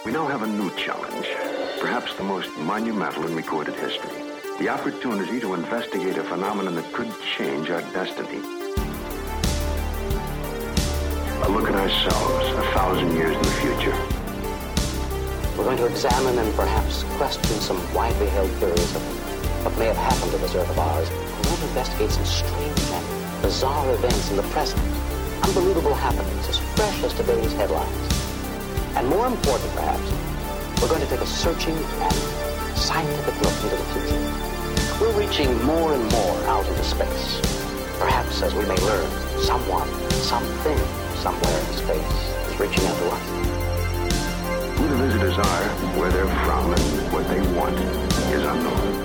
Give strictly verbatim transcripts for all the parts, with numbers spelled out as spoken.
We now have a new challenge, perhaps the most monumental in recorded history. The opportunity to investigate a phenomenon that could change our destiny. A look at ourselves a thousand years in the future. We're going to examine and perhaps question some widely held theories of what may have happened to this Earth of ours. We're going to investigate some strange and bizarre events in the present. Unbelievable happenings as fresh as today's headlines. And more important, perhaps, we're going to take a searching and scientific look into the future. We're reaching more and more out into space. Perhaps, as we may learn, someone, something, somewhere in space is reaching out to us. Who the visitors are, where they're from, and what they want is unknown.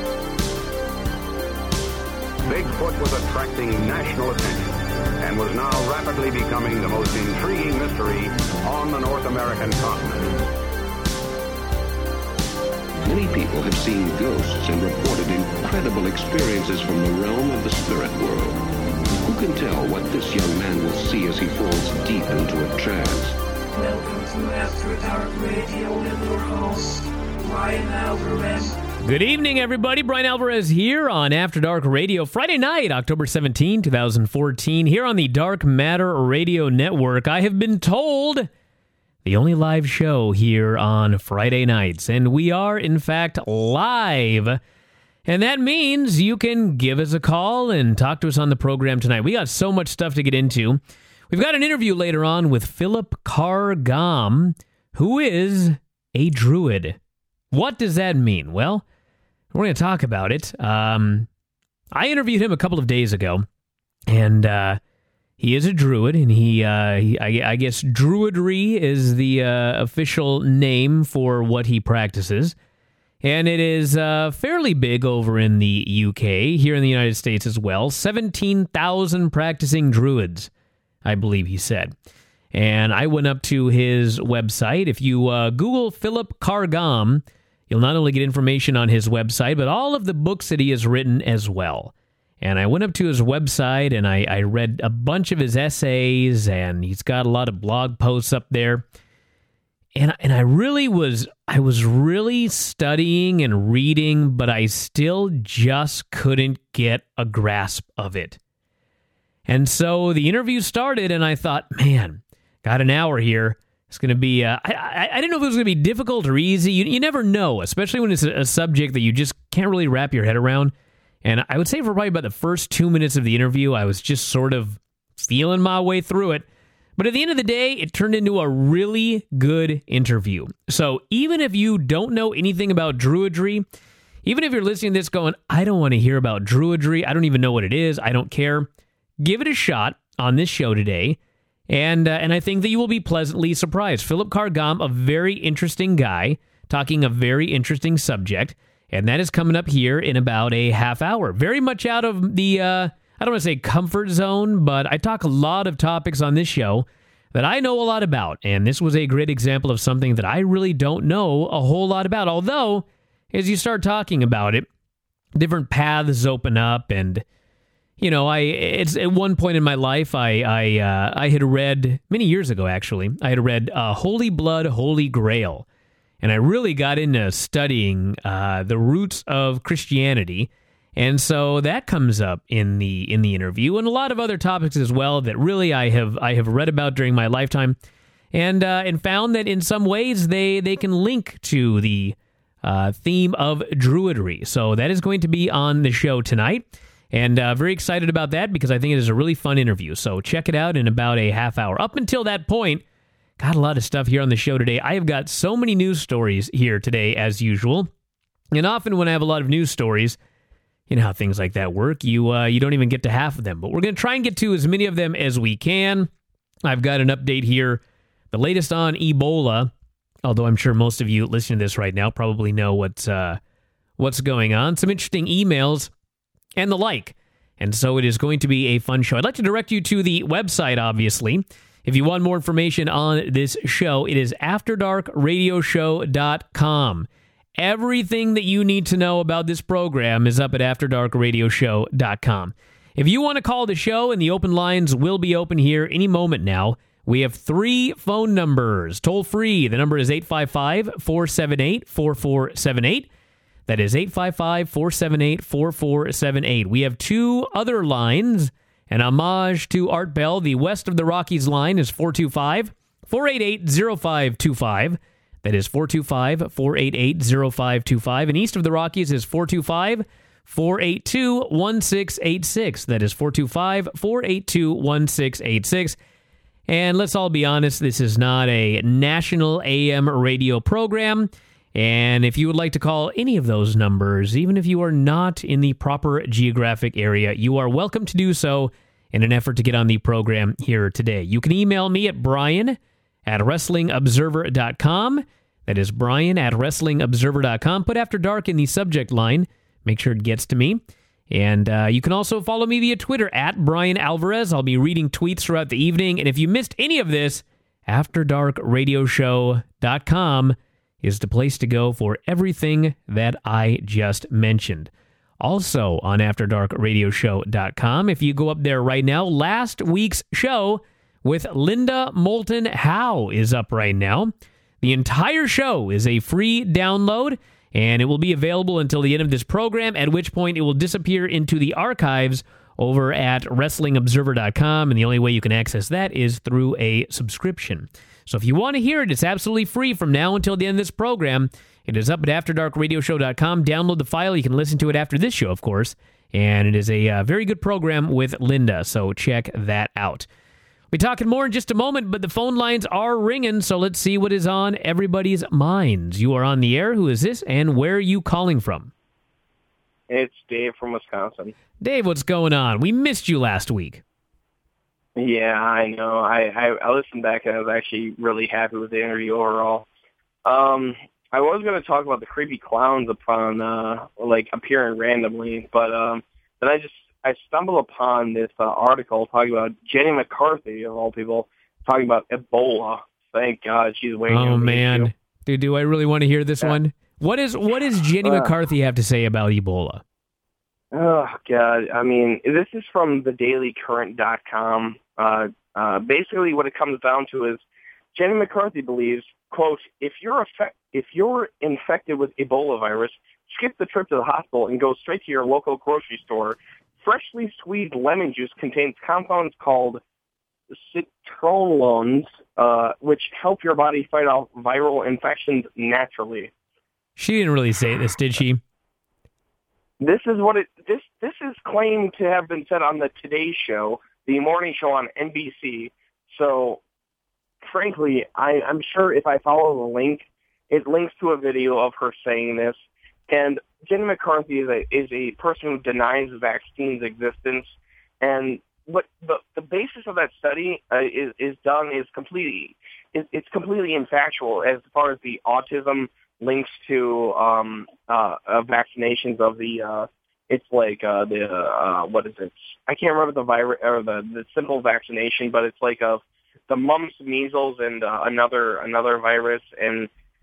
Bigfoot was attracting national attention and was now rapidly becoming the most intriguing mystery on the North American continent. Many people have seen ghosts and reported incredible experiences from the realm of the spirit world. Who can tell what this young man will see as he falls deep into a trance? Welcome to After Dark Radio with your host, Brian Alvarez. Good evening, everybody. Brian Alvarez here on After Dark Radio. Friday night, October seventeenth, twenty fourteen, here on the Dark Matter Radio Network. I have been told the only live show here on Friday nights, and we are, in fact, live. And that means you can give us a call and talk to us on the program tonight. We got so much stuff to get into. We've got an interview later on with Philip Carr-Gomm, who is a druid. What does that mean? Well, we're going to talk about it. Um, I interviewed him a couple of days ago, and uh, he is a druid, and he, uh, he I, I guess druidry is the uh, official name for what he practices, and it is uh, fairly big over in the U K, here in the United States as well. seventeen thousand practicing druids, I believe he said. And I went up to his website. If you uh, Google Philip Carr-Gomm, you'll not only get information on his website, but all of the books that he has written as well. And I went up to his website, and I, I read a bunch of his essays, and he's got a lot of blog posts up there. And, and I really was, I was really studying and reading, but I still just couldn't get a grasp of it. And so the interview started, and I thought, man, got an hour here. It's going to be, uh, I, I, I didn't know if it was going to be difficult or easy. You, you never know, especially when it's a, a subject that you just can't really wrap your head around. And I would say for probably about the first two minutes of the interview, I was just sort of feeling my way through it. But at the end of the day, it turned into a really good interview. So even if you don't know anything about druidry, even if you're listening to this going, I don't want to hear about druidry, I don't even know what it is, I don't care, give it a shot on this show today. And uh, and I think that you will be pleasantly surprised. Philip Carr-Gomm, a very interesting guy, talking a very interesting subject, and that is coming up here in about a half hour. Very much out of the, uh, I don't want to say comfort zone, but I talk a lot of topics on this show that I know a lot about, and this was a great example of something that I really don't know a whole lot about. Although, as you start talking about it, different paths open up, and you know, I it's at one point in my life, I I uh, I had read many years ago. Actually, I had read uh, Holy Blood, Holy Grail, and I really got into studying uh, the roots of Christianity, and so that comes up in the in the interview, and a lot of other topics as well that really I have I have read about during my lifetime, and uh, and found that in some ways they they can link to the uh, theme of druidry. So that is going to be on the show tonight. And uh, very excited about that because I think it is a really fun interview. So check it out in about a half hour. Up until that point, got a lot of stuff here on the show today. I have got so many news stories here today, as usual. And often when I have a lot of news stories, you know how things like that work. You uh, you don't even get to half of them. But we're going to try and get to as many of them as we can. I've got an update here, the latest on Ebola. Although I'm sure most of you listening to this right now probably know what's, uh, what's going on. Some interesting emails and the like. And so it is going to be a fun show. I'd like to direct you to the website, obviously. If you want more information on this show, it is after dark radio show dot com. Everything that you need to know about this program is up at after dark radio show dot com. If you want to call the show, and the open lines will be open here any moment now, We have three phone numbers, toll free. The number is eight five five, four seven eight, four four seven eight. That is eight five five, four seven eight, four four seven eight. We have two other lines. An homage to Art Bell. The West of the Rockies line is four two five, four eight eight, zero five two five. That is four two five, four eight eight, zero five two five. And East of the Rockies is four two five, four eight two, one six eight six. That is four two five, four eight two, one six eight six. And let's all be honest, this is not a national A M radio program. And if you would like to call any of those numbers, even if you are not in the proper geographic area, you are welcome to do so in an effort to get on the program here today. You can email me at Brian at wrestling observer dot com. That is Brian at wrestling observer dot com. Put After Dark in the subject line. Make sure it gets to me. And uh, you can also follow me via Twitter at Brian Alvarez. I'll be reading tweets throughout the evening. And if you missed any of this, after dark radio show dot com is the place to go for everything that I just mentioned. Also on after dark radio show dot com, if you go up there right now, last week's show with Linda Moulton Howe is up right now. The entire show is a free download, and it will be available until the end of this program, at which point it will disappear into the archives over at wrestling observer dot com, and the only way you can access that is through a subscription. So if you want to hear it, it's absolutely free from now until the end of this program. It is up at after dark radio show dot com. Download the file. You can listen to it after this show, of course. And it is a uh, very good program with Linda, so check that out. We'll be talking more in just a moment, but the phone lines are ringing, so let's see what is on everybody's minds. You are on the air. Who is this, and where are you calling from? It's Dave from Wisconsin. Dave, what's going on? We missed you last week. Yeah, I know. I, I, I listened back, and I was actually really happy with the interview overall. Um, I was going to talk about the creepy clowns upon, uh, like, appearing randomly, but um, then I just I stumbled upon this uh, article talking about Jenny McCarthy, of all people, talking about Ebola. Thank God she's waiting. Oh, on man. issue. Dude, do I really want to hear this yeah. one? What is what does Jenny uh, McCarthy have to say about Ebola? Oh, God. I mean, this is from the daily current dot com. Uh, uh, basically, what it comes down to is Jenny McCarthy believes, quote, if you're effect- if you're infected with Ebola virus, skip the trip to the hospital and go straight to your local grocery store. Freshly squeezed lemon juice contains compounds called citrullones, uh, which help your body fight off viral infections naturally. She didn't really say this, did she? This is what it. This this is claimed to have been said on the Today Show, the morning show on N B C. So, frankly, I, I'm sure if I follow the link, it links to a video of her saying this. And Jenny McCarthy is a is a person who denies vaccines' existence. And what the the basis of that study uh, is is done is completely is, it's completely infactual as far as the autism links to um, uh, uh, vaccinations of the. Uh, it's like uh, the uh, what is it? I can't remember the virus or the, the simple vaccination, but it's like of the mumps, measles, and uh, another another virus. And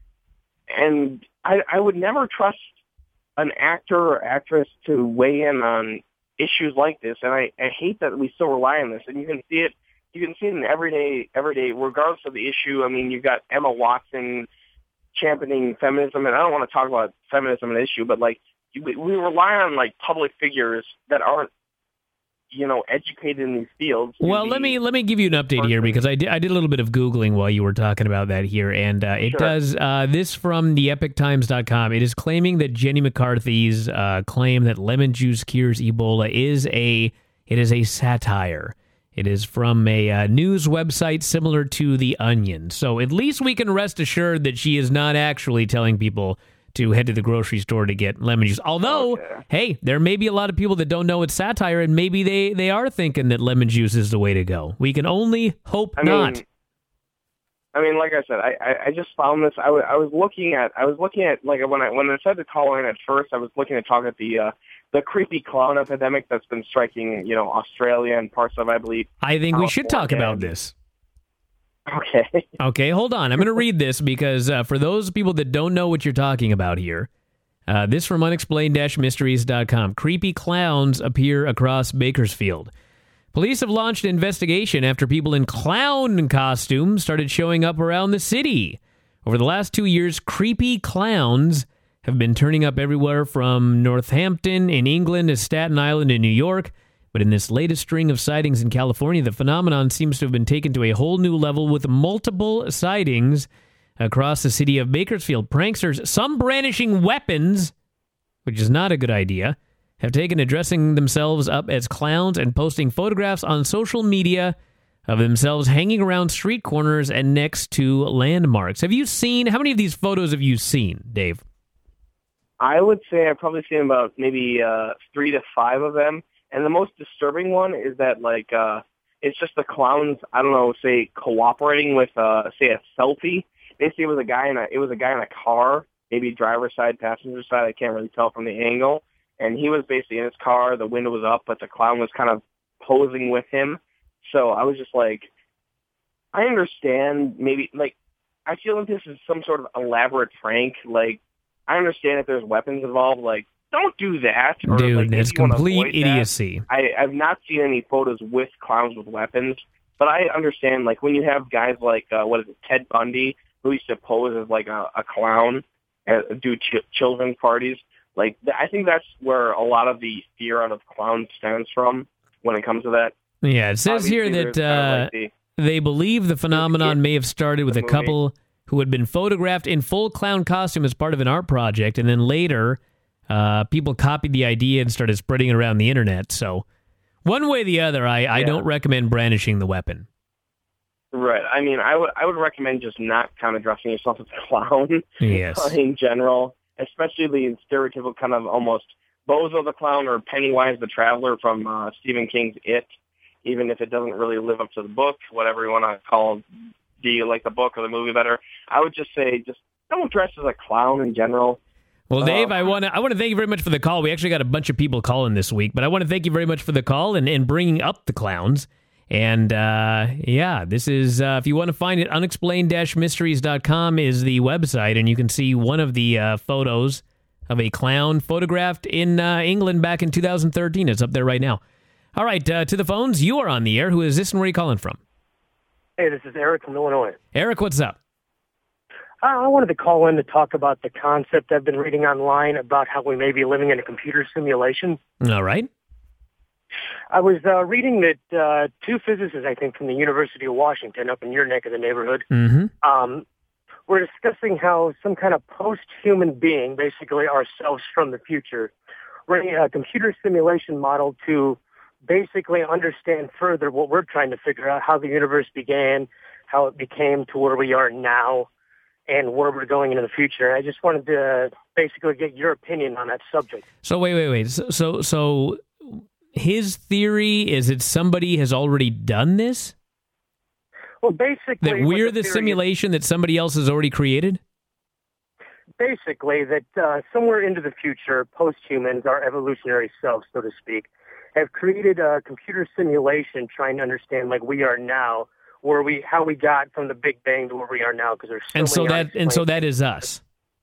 and I, I would never trust an actor or actress to weigh in on issues like this. And I, I hate that we still rely on this. And you can see it. You can see it in everyday everyday, regardless of the issue. I mean, you've got Emma Watson championing feminism, and I don't want to talk about feminism an issue, but like we, we rely on like public figures that aren't, you know, educated in these fields. Well, let me let me give you an update person. here because I did I did a little bit of Googling while you were talking about that here, and uh, it sure. does uh, this from the epic times dot com. It is claiming that Jenny McCarthy's uh, claim that lemon juice cures Ebola is a it is a satire. It is from a uh, news website similar to The Onion. So at least we can rest assured that she is not actually telling people to head to the grocery store to get lemon juice. Although, okay. hey, there may be a lot of people that don't know it's satire, and maybe they, they are thinking that lemon juice is the way to go. We can only hope I not. Mean, I mean, like I said, I, I, I just found this. I, w- I was looking at, I was looking at, like when I when I said to call in at first, I was looking at talking at the uh, the creepy clown epidemic that's been striking, you know, Australia and parts of, I believe. I think California. We should talk about this. Okay. Okay, hold on. I'm going to read this because uh, for those people that don't know what you're talking about here, uh, this from unexplained dash mysteries dot com. Creepy clowns appear across Bakersfield. Police have launched an investigation after people in clown costumes started showing up around the city. Over the last two years, creepy clowns have been turning up everywhere from Northampton in England to Staten Island in New York. But in this latest string of sightings in California, the phenomenon seems to have been taken to a whole new level with multiple sightings across the city of Bakersfield. Pranksters, some brandishing weapons, which is not a good idea, have taken to dressing themselves up as clowns and posting photographs on social media of themselves hanging around street corners and next to landmarks. Have you seen, how many of these photos have you seen, Dave? I would say I've probably seen about maybe uh, three to five of them. And the most disturbing one is that, like, uh, it's just the clowns, I don't know, say, cooperating with, uh, say, a selfie. Basically, it was a guy in a, it was a guy in a car, maybe driver's side, passenger side, I can't really tell from the angle. And he was basically in his car, the window was up, but the clown was kind of posing with him. So I was just like, I understand maybe, like, I feel like this is some sort of elaborate prank. Like, I understand if there's weapons involved, like, don't do that. Or, Dude, like, it's complete idiocy. I, I've not seen any photos with clowns with weapons, but I understand, like, when you have guys like, uh, what is it, Ted Bundy, who used to pose as, like, a, a clown, and do ch- children's parties, like, th- I think that's where a lot of the fear out of clowns stems from when it comes to that. Yeah, it says Obviously, here that there's kind of uh, like the, they believe the phenomenon kid- may have started with the a movie. couple who had been photographed in full clown costume as part of an art project, and then later uh, people copied the idea and started spreading it around the internet. So one way or the other, I, I Yeah. don't recommend brandishing the weapon. Right. I mean, I would I would recommend just not kind of dressing yourself as a clown Yes. in general, especially the stereotypical kind of almost Bozo the Clown or Pennywise the Traveler from uh, Stephen King's It, even if it doesn't really live up to the book, whatever you want to call it. Do you like the book or the movie better? I would just say just don't dress as a clown in general. Well, Dave, Uh, I want to I want to thank you very much for the call. We actually got a bunch of people calling this week, but I want to thank you very much for the call and, and bringing up the clowns. And, uh, yeah, this is, uh, if you want to find it, unexplained dash mysteries dot com is the website, and you can see one of the uh, photos of a clown photographed in uh, England back in two thousand thirteen. It's up there right now. All right, uh, to the phones. You are on the air. Who is this and where are you calling from? Hey, this is Eric from Illinois. Eric, what's up? Uh, I wanted to call in to talk about the concept I've been reading online about how we may be living in a computer simulation. All right. I was uh, reading that uh, two physicists, I think, from the University of Washington, up in your neck of the neighborhood, Mm-hmm. um, were discussing how some kind of post-human being, basically ourselves from the future, running a computer simulation model to basically understand further what we're trying to figure out, how the universe began, how it became to where we are now, and where we're going into the future. I just wanted to basically get your opinion on that subject. So wait, wait, wait. So, so, so his theory is that somebody has already done this? Well, basically... That what we're the theory is- simulation that somebody else has already created? Basically, that uh, somewhere into the future, post-humans, our evolutionary selves, so to speak, have created a computer simulation trying to understand, like we are now, where we, how we got from the Big Bang to where we are now, because there's so And so many that and so unexplained- that is us.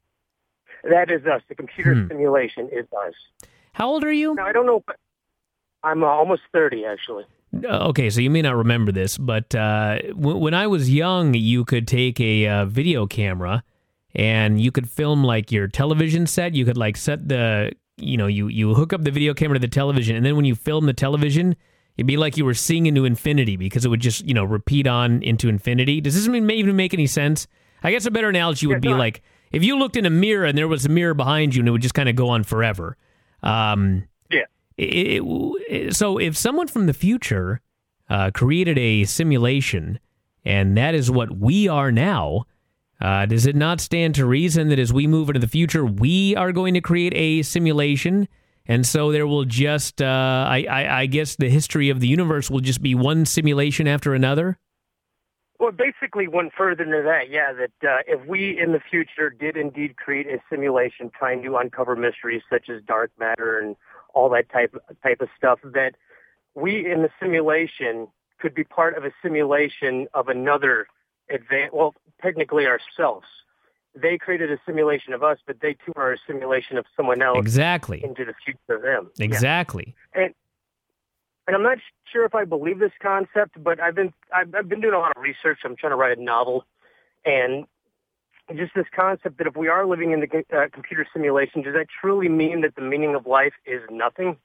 That is us. The computer Hmm. simulation is us. How old are you? Now, I don't know, but I'm uh, almost thirty, actually. Uh, Okay, so you may not remember this, but uh, w- when I was young, you could take a uh, video camera and you could film like your television set. You could like set the, you know, you, you hook up the video camera to the television, and then when you film the television, it'd be like you were seeing into infinity because it would just, you know, repeat on into infinity. Does this even even make any sense? I guess a better analogy would Yeah, be no. like if you looked in a mirror and there was a mirror behind you and it would just kind of go on forever. Um, Yeah. it, it, so if someone from the future uh, created a simulation and that is what we are now, uh, does it not stand to reason that as we move into the future, we are going to create a simulation? And so there will just, uh, I, I, I guess the history of the universe will just be one simulation after another? Well, basically went further into that, yeah, that uh, if we in the future did indeed create a simulation trying to uncover mysteries such as dark matter and all that type type of stuff, that we in the simulation could be part of a simulation of another advan well, technically ourselves. They created a simulation of us, but they too are a simulation of someone else Exactly. into the future of them. Yeah. Exactly. And and I'm not sure if I believe this concept, but I've been I've, I've been doing a lot of research. I'm trying to write a novel, and just this concept that if we are living in the uh, computer simulation, does that truly mean that the meaning of life is nothing?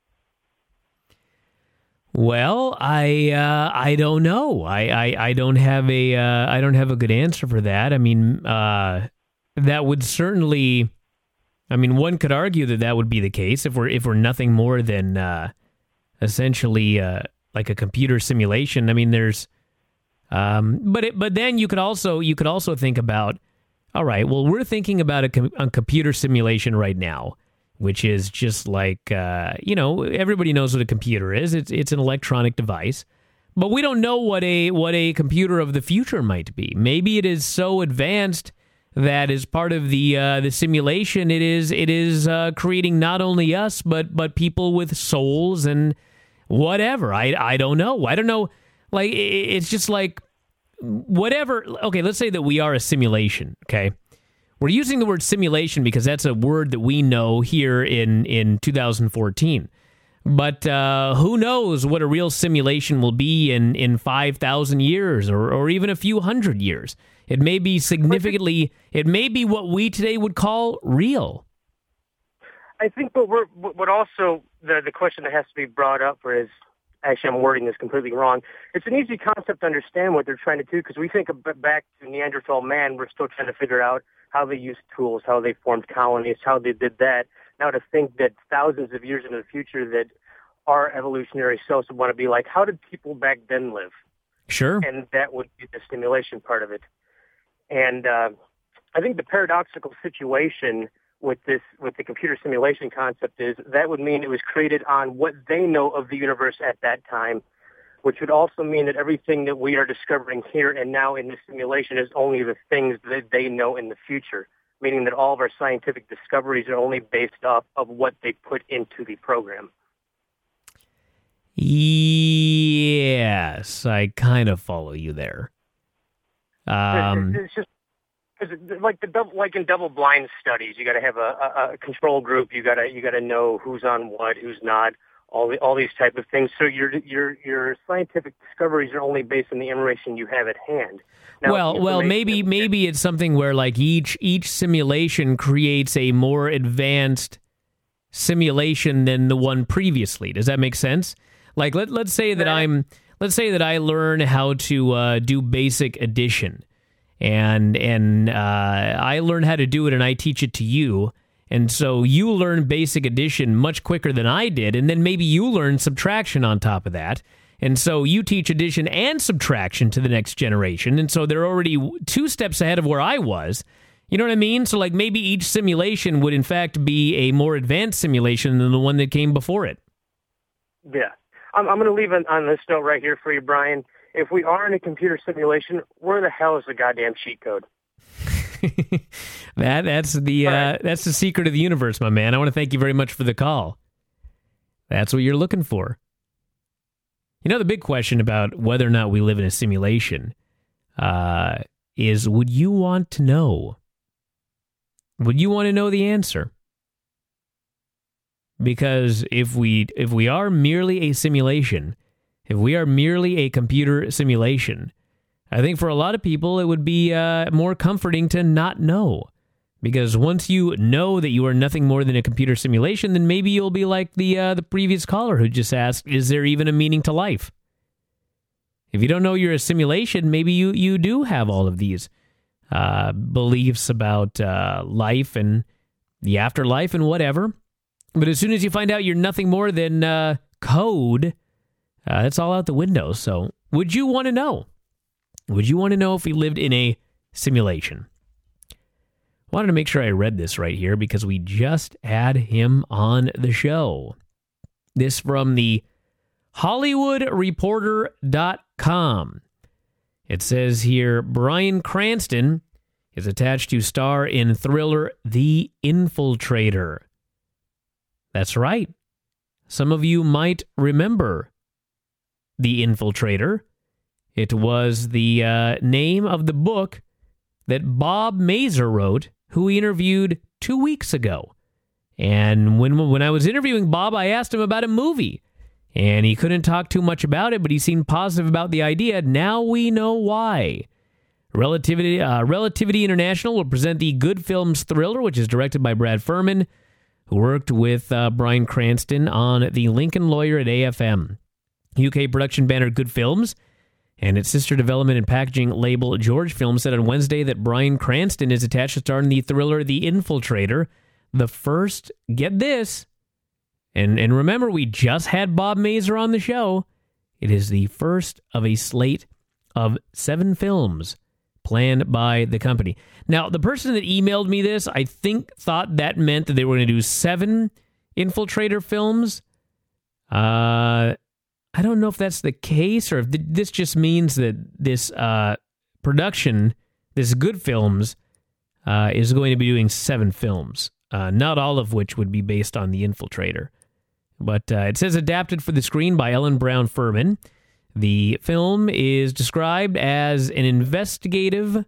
Well, I uh, I don't know. I, I, I don't have a uh, I don't have a good answer for that. I mean, uh, that would certainly. I mean, one could argue that that would be the case if we're if we're nothing more than uh, essentially uh, like a computer simulation. I mean, there's, um, but it, but then you could also you could also think about, all right, well, we're thinking about a, com- a computer simulation right now, which is just like uh, you know, everybody knows what a computer is. It's it's an electronic device, but we don't know what a what a computer of the future might be. Maybe it is so advanced that is part of the uh, the simulation. It is it is uh, creating not only us but but people with souls and whatever. I I don't know. I don't know. Like it's just like whatever. Okay, let's say that we are a simulation. Okay, we're using the word simulation because that's a word that we know here in in two thousand fourteen. But uh, who knows what a real simulation will be in in five thousand years or or even a few hundred years. It may be significantly, it may be what we today would call real. I think what we're, what also, the, the question that has to be brought up is, actually I'm wording this completely wrong. It's an easy concept to understand what they're trying to do because we think of back to Neanderthal man, we're still trying to figure out how they used tools, how they formed colonies, how they did that. Now to think that thousands of years into the future that our evolutionary selves would want to be like, how did people back then live? Sure. And that would be the stimulation part of it. And uh, I think the paradoxical situation with this, with the computer simulation concept is that would mean it was created on what they know of the universe at that time, which would also mean that everything that we are discovering here and now in the simulation is only the things that they know in the future, meaning that all of our scientific discoveries are only based off of what they put into the program. Yes, I kind of follow you there. Um, it's just like the double, like in double-blind studies, you got to have a, a, a control group. You got to you got to know who's on what, who's not. All the, all these type of things. So your your your scientific discoveries are only based on the information you have at hand. Now, well, well, maybe maybe it's something where like each each simulation creates a more advanced simulation than the one previously. Does that make sense? Like let let's say that I'm. Let's say that I learn how to uh, do basic addition, and and uh, I learn how to do it, and I teach it to you, and so you learn basic addition much quicker than I did, and then maybe you learn subtraction on top of that, and so you teach addition and subtraction to the next generation, and so they're already two steps ahead of where I was. You know what I mean? So like maybe each simulation would in fact be a more advanced simulation than the one that came before it. Yeah. I'm, I'm going to leave it on this note right here for you, Brian. If we are in a computer simulation, where the hell is the goddamn cheat code? that that's the uh, right. that's the secret of the universe, my man. I want to thank you very much for the call. That's what you're looking for. You know, the big question about whether or not we live in a simulation uh, is: would you want to know? Would you want to know the answer? Because if we if we are merely a simulation, if we are merely a computer simulation, I think for a lot of people it would be uh, more comforting to not know. Because once you know that you are nothing more than a computer simulation, then maybe you'll be like the uh, the previous caller who just asked, is there even a meaning to life? If you don't know you're a simulation, maybe you, you do have all of these uh, beliefs about uh, life and the afterlife and whatever. But as soon as you find out you're nothing more than uh, code, uh, it's all out the window. So would you want to know? Would you want to know if we lived in a simulation? Wanted to make sure I read this right here because we just had him on the show. This from the Hollywood Reporter dot com. It says here, Bryan Cranston is attached to star in thriller The Infiltrator. That's right. Some of you might remember The Infiltrator. It was the uh, name of the book that Bob Mazur wrote, who we interviewed two weeks ago. And when when I was interviewing Bob, I asked him about a movie. And he couldn't talk too much about it, but he seemed positive about the idea. Now we know why. Relativity, uh, Relativity International will present the Good Films thriller, which is directed by Brad Furman, who worked with uh, Bryan Cranston on The Lincoln Lawyer at A F M. U K production banner Good Films and its sister development and packaging label George Films said on Wednesday that Bryan Cranston is attached to star in the thriller The Infiltrator, the first, get this, and, and remember, we just had Bob Mazur on the show. It is the first of a slate of seven films planned by the company. Now, the person that emailed me this, I think, thought that meant that they were going to do seven Infiltrator films. Uh, I don't know if that's the case, or if th- this just means that this uh, production, this Good Films, uh, is going to be doing seven films, uh, not all of which would be based on The Infiltrator. But uh, it says adapted for the screen by Ellen Brown Furman. The film is described as an investigative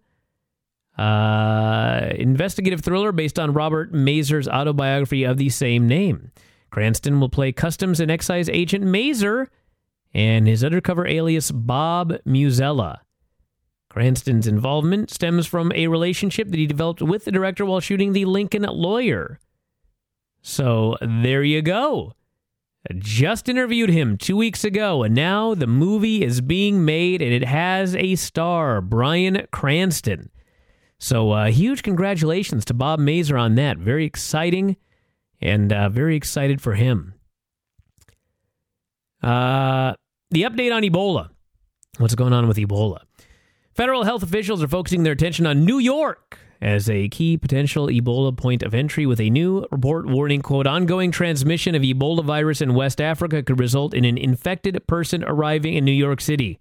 uh, investigative thriller based on Robert Mazur's autobiography of the same name. Cranston will play Customs and Excise Agent Mazur and his undercover alias Bob Musella. Cranston's involvement stems from a relationship that he developed with the director while shooting The Lincoln Lawyer. So there you go. I just interviewed him two weeks ago, and now the movie is being made, and it has a star, Bryan Cranston. So uh, huge congratulations to Bob Mazur on that. Very exciting, and uh, very excited for him. Uh, the update on Ebola. What's going on with Ebola? Federal health officials are focusing their attention on New York as a key potential Ebola point of entry, with a new report warning, quote, ongoing transmission of Ebola virus in West Africa could result in an infected person arriving in New York City.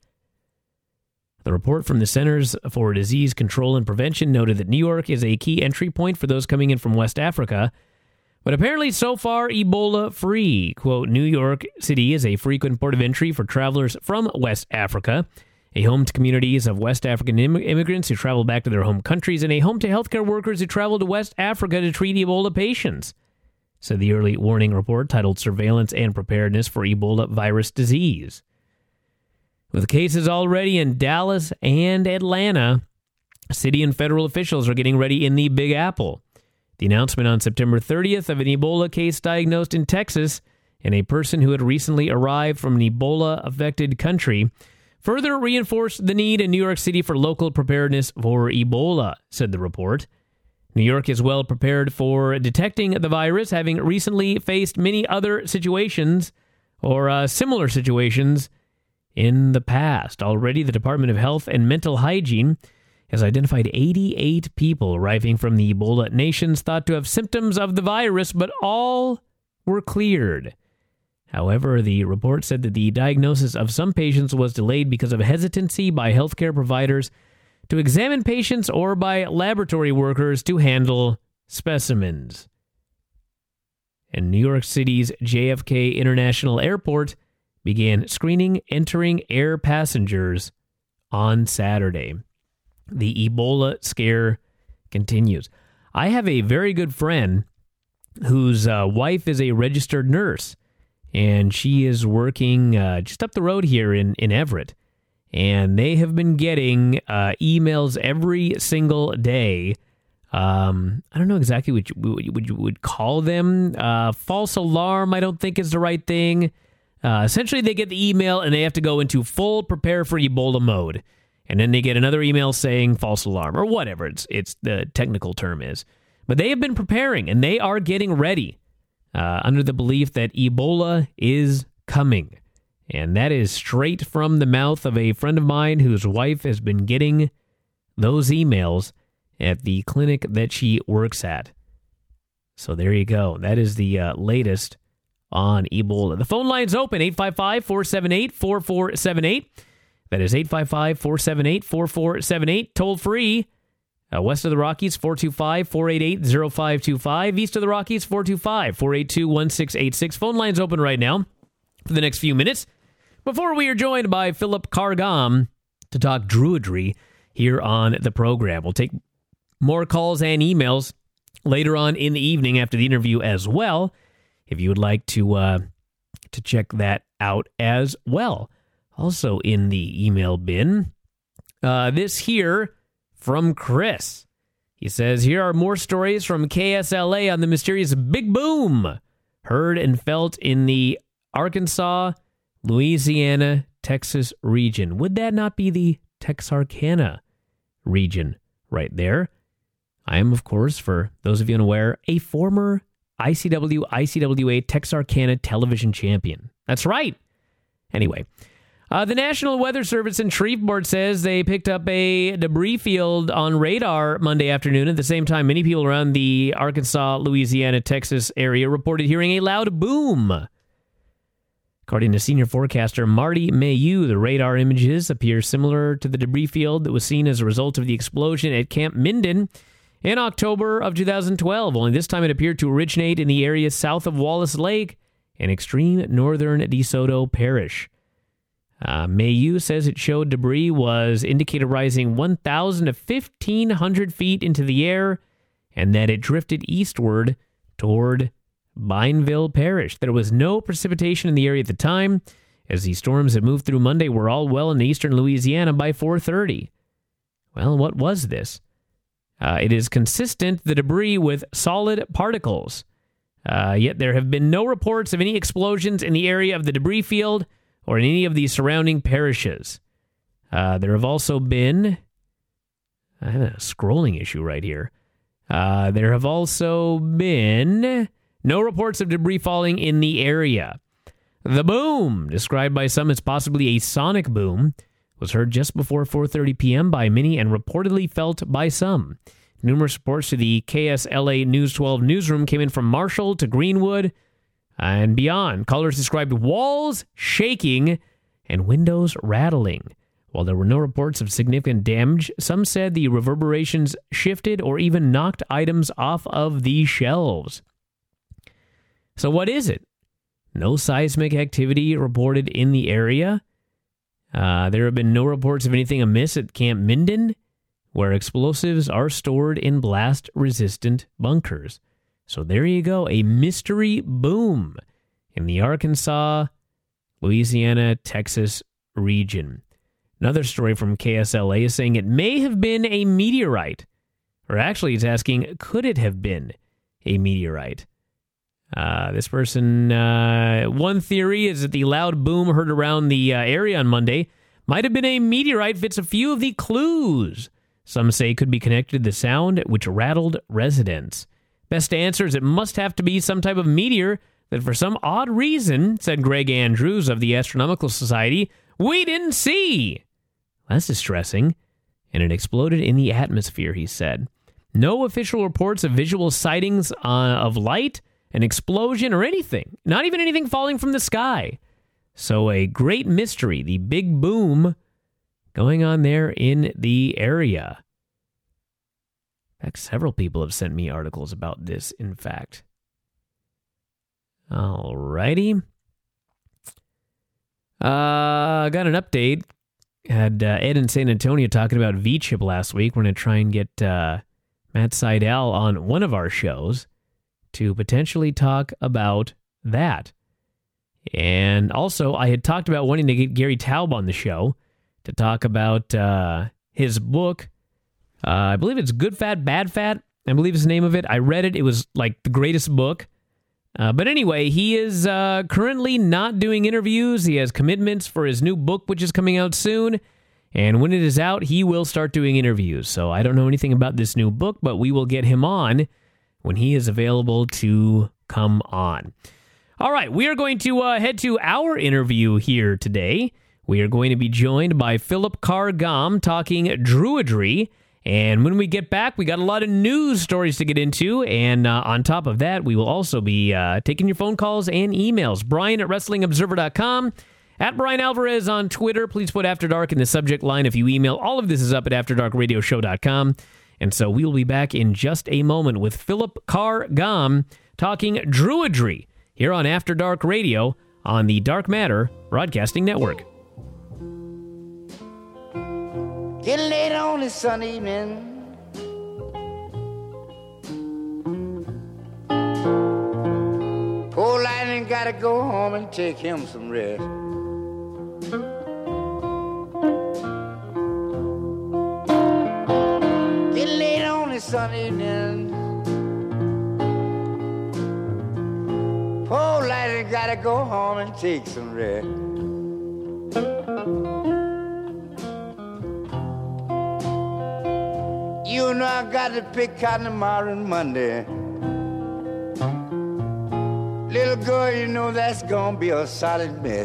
The report from the Centers for Disease Control and Prevention noted that New York is a key entry point for those coming in from West Africa, but apparently so far Ebola-free. Quote, New York City is a frequent port of entry for travelers from West Africa, a home to communities of West African Im- immigrants who travel back to their home countries, and a home to healthcare workers who travel to West Africa to treat Ebola patients, said the early warning report titled Surveillance and Preparedness for Ebola Virus Disease. With cases already in Dallas and Atlanta, city and federal officials are getting ready in the Big Apple. The announcement on September thirtieth of an Ebola case diagnosed in Texas and a person who had recently arrived from an Ebola-affected country further reinforced the need in New York City for local preparedness for Ebola, said the report. New York is well prepared for detecting the virus, having recently faced many other situations or uh, similar situations in the past. Already, the Department of Health and Mental Hygiene has identified eighty-eight people arriving from the Ebola nations thought to have symptoms of the virus, but all were cleared. However, the report said that the diagnosis of some patients was delayed because of hesitancy by healthcare providers to examine patients or by laboratory workers to handle specimens. And New York City's J F K International Airport began screening entering air passengers on Saturday. The Ebola scare continues. I have a very good friend whose uh, wife is a registered nurse, and she is working uh, just up the road here in, in Everett. And they have been getting uh, emails every single day. Um, I don't know exactly what you, what you would call them. Uh, false alarm, I don't think is the right thing. Uh, essentially, they get the email and they have to go into full prepare for Ebola mode. And then they get another email saying false alarm or whatever it's it's the technical term is. But they have been preparing and they are getting ready uh, under the belief that Ebola is coming. And that is straight from the mouth of a friend of mine whose wife has been getting those emails at the clinic that she works at. So there you go. That is the uh, latest on Ebola. The phone line's open, eight five five, four seven eight, four four seven eight. That is eight five five, four seven eight, four four seven eight. Toll free. Uh, west of the Rockies, four two five, four eight eight, zero five two five. East of the Rockies, four two five, four eight two, one six eight six. Phone line's open right now for the next few minutes before we are joined by Philip Cargam to talk Druidry here on the program. We'll take more calls and emails later on in the evening after the interview as well. If you would like to uh, to check that out as well. Also in the email bin, uh, this here from Chris. He says, here are more stories from K S L A on the mysterious Big Boom heard and felt in the Arkansas, Louisiana, Texas region. Would that not be the Texarkana region right there? I am, of course, for those of you unaware, a former I C W, I C W A Texarkana television champion. That's right. Anyway, uh, the National Weather Service in Shreveport says they picked up a debris field on radar Monday afternoon. At the same time, many people around the Arkansas, Louisiana, Texas area reported hearing a loud boom. According to senior forecaster Marty Mayu, the radar images appear similar to the debris field that was seen as a result of the explosion at Camp Minden in October of two thousand twelve. Only this time it appeared to originate in the area south of Wallace Lake in extreme northern DeSoto Parish. Uh, Mayu says it showed debris was indicated rising one thousand to fifteen hundred feet into the air and that it drifted eastward toward Bineville Parish. There was no precipitation in the area at the time, as the storms that moved through Monday were all well in eastern Louisiana by four thirty. Well, what was this? Uh, it is consistent, the debris, with solid particles. Uh, yet there have been no reports of any explosions in the area of the debris field or in any of the surrounding parishes. Uh, there have also been... I have a scrolling issue right here. Uh, there have also been... no reports of debris falling in the area. The boom, described by some as possibly a sonic boom, was heard just before four thirty p.m. by many and reportedly felt by some. Numerous reports to the K S L A News twelve newsroom came in from Marshall to Greenwood and beyond. Callers described walls shaking and windows rattling. While there were no reports of significant damage, some said the reverberations shifted or even knocked items off of the shelves. So what is it? No seismic activity reported in the area. Uh, there have been no reports of anything amiss at Camp Minden, where explosives are stored in blast-resistant bunkers. So there you go, a mystery boom in the Arkansas, Louisiana, Texas region. Another story from K S L A is saying it may have been a meteorite. Or actually, it's asking, could it have been a meteorite? Uh, this person, uh, one theory is that the loud boom heard around the uh, area on Monday might have been a meteorite, fits a few of the clues some say could be connected to the sound which rattled residents. Best answer is it must have to be some type of meteor that for some odd reason, said Greg Andrews of the Astronomical Society, we didn't see. That's distressing. And it exploded in the atmosphere, he said. No official reports of visual sightings uh, of light, an explosion, or anything. Not even anything falling from the sky. So a great mystery, the big boom going on there in the area. In fact, several people have sent me articles about this, in fact. Alrighty. Uh, got an update. Had uh, Ed in San Antonio talking about V-Chip last week. We're going to try and get uh, Matt Seidel on one of our shows to potentially talk about that. And also, I had talked about wanting to get Gary Taub on the show to talk about uh, his book. Uh, I believe it's Good Fat, Bad Fat. I believe is the name of it. I read it. It was like the greatest book. Uh, but anyway, he is uh, currently not doing interviews. He has commitments for his new book, which is coming out soon. And when it is out, he will start doing interviews. So I don't know anything about this new book, but we will get him on when he is available to come on. All right, we are going to uh, head to our interview here today. We are going to be joined by Philip Carr-Gomm talking Druidry. And when we get back, we got a lot of news stories to get into. And uh, on top of that, we will also be uh, taking your phone calls and emails. Brian at Wrestling Observer dot com. At Brian Alvarez on Twitter. Please put After Dark in the subject line if you email. All of this is up at after dark radio show dot com. And so we will be back in just a moment with Philip Carr-Gomm talking Druidry here on After Dark Radio on the Dark Matter Broadcasting Network. Getting late on this Sunday evening, poor lightning gotta go home and take him some rest. Get late on the Sunday evening. Poor laddie gotta go home and take some rest. You know I got to pick cotton tomorrow and Monday. Little girl, you know that's gonna be a solid mess.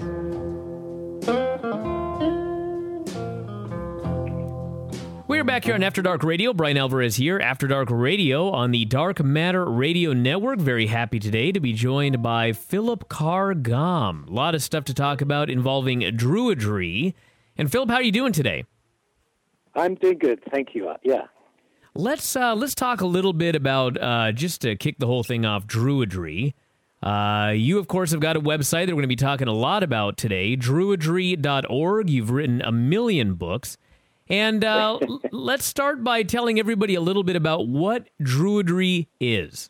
We're back here on After Dark Radio. Brian Alvarez here, After Dark Radio on the Dark Matter Radio Network. Very happy today to be joined by Philip Carr-Gomm. A lot of stuff to talk about involving Druidry. And Philip, how are you doing today? I'm doing good, thank you. Uh, yeah. Let's uh, let's talk a little bit about, uh, just to kick the whole thing off, Druidry. Uh, you, of course, have got a website that we're going to be talking a lot about today, druidry dot org. You've written a million books. And uh, let's start by telling everybody a little bit about what Druidry is.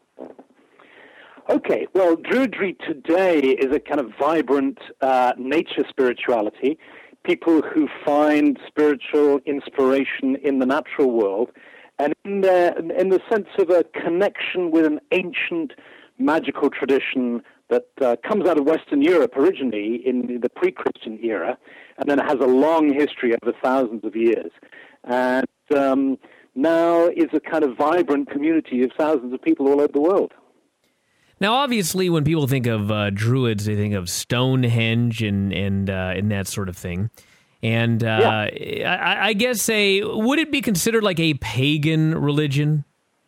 Okay, well, Druidry today is a kind of vibrant uh, nature spirituality. People who find spiritual inspiration in the natural world and in the, in the sense of a connection with an ancient magical tradition that uh, comes out of Western Europe originally in the pre-Christian era, and then it has a long history over thousands of years. And um, now is a kind of vibrant community of thousands of people all over the world. Now, obviously, when people think of uh, Druids, they think of Stonehenge and and uh, and that sort of thing. And uh, yeah. I, I guess, a would it be considered like a pagan religion?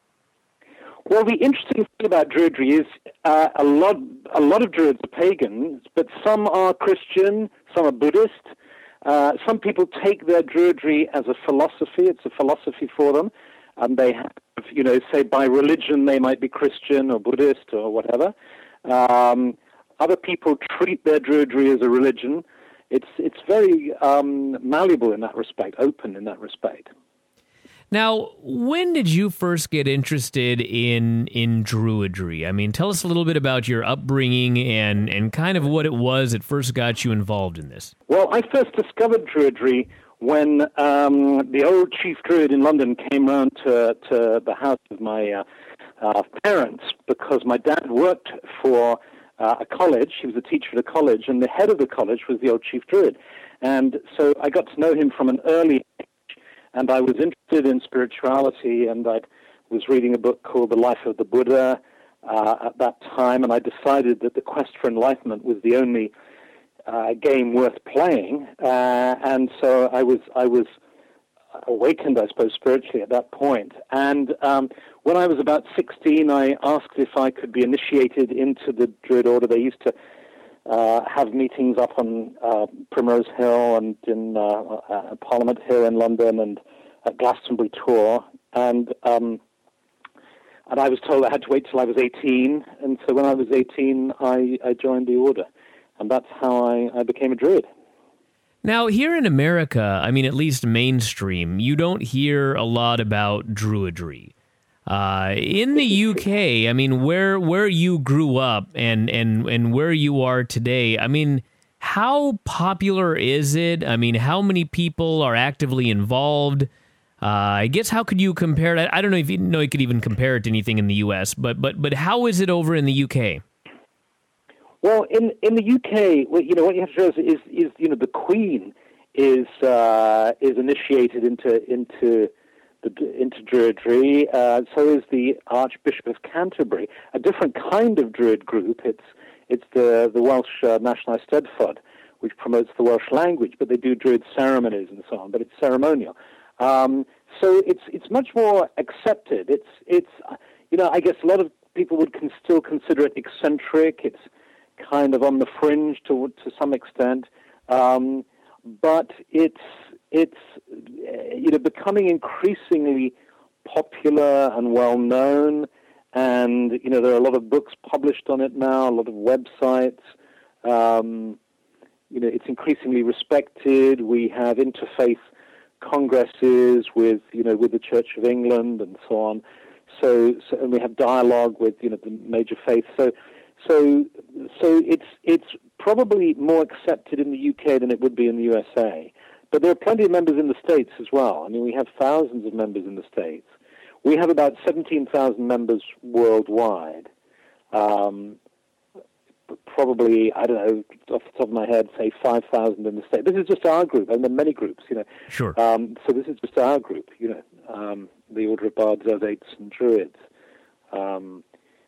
Well, the interesting thing about Druidry is uh, a lot a lot of Druids are pagans, but some are Christian, some are Buddhist. Uh, some people take their Druidry as a philosophy. It's a philosophy for them. And they have, you know, say by religion they might be Christian or Buddhist or whatever. Um, other people treat their Druidry as a religion. It's it's very um, malleable in that respect, open in that respect. Now, when did you first get interested in in Druidry? I mean, tell us a little bit about your upbringing and, and kind of what it was that first got you involved in this. Well, I first discovered Druidry when um, the old chief druid in London came round to, to the house of my uh, uh, parents, because my dad worked for uh, a college. He was a teacher at a college, and the head of the college was the old chief druid. And so I got to know him from an early age, and I was interested in spirituality, and I was reading a book called The Life of the Buddha uh, at that time, and I decided that the quest for enlightenment was the only Uh, game worth playing, uh, and so I was I was awakened, I suppose, spiritually at that point. And um, when I was about sixteen, I asked if I could be initiated into the Druid Order. They used to uh, have meetings up on uh, Primrose Hill and in uh, uh, Parliament Hill in London and at Glastonbury Tor, and um, and I was told I had to wait till I was eighteen. And so when I was eighteen, I, I joined the Order. And that's how I, I became a Druid. Now, here in America, I mean, at least mainstream, you don't hear a lot about Druidry. Uh, in the U K, I mean, where where you grew up and, and, and where you are today, I mean, how popular is it? I mean, how many people are actively involved? Uh, I guess how could you compare it? I don't know if you know you could even compare it to anything in the U S, but but but how is it over in the U K? Well, in in the U K, you know, what you have to realize is, is you know, the Queen is uh, is initiated into into the into Druidry. Uh, so is the Archbishop of Canterbury, a different kind of Druid group. It's it's the the Welsh uh, National Eisteddfod, which promotes the Welsh language, but they do Druid ceremonies and so on. But it's ceremonial. Um, so it's it's much more accepted. It's it's you know, I guess a lot of people would can still consider it eccentric. It's kind of on the fringe to to some extent, um, but it's it's you know becoming increasingly popular and well known, and you know there are a lot of books published on it now, a lot of websites. Um, you know it's increasingly respected. We have interfaith congresses with you know with the Church of England and so on. So, so and we have dialogue with you know the major faiths. So. So, so it's it's probably more accepted in the U K than it would be in the U S A. But there are plenty of members in the States as well. I mean, we have thousands of members in the States. We have about seventeen thousand members worldwide. Um, probably, I don't know, off the top of my head, say five thousand in the States. This is just our group, and there are many groups, you know. Sure. Um, so this is just our group, you know, um, the Order of Bards, Ovates, and Druids. Um,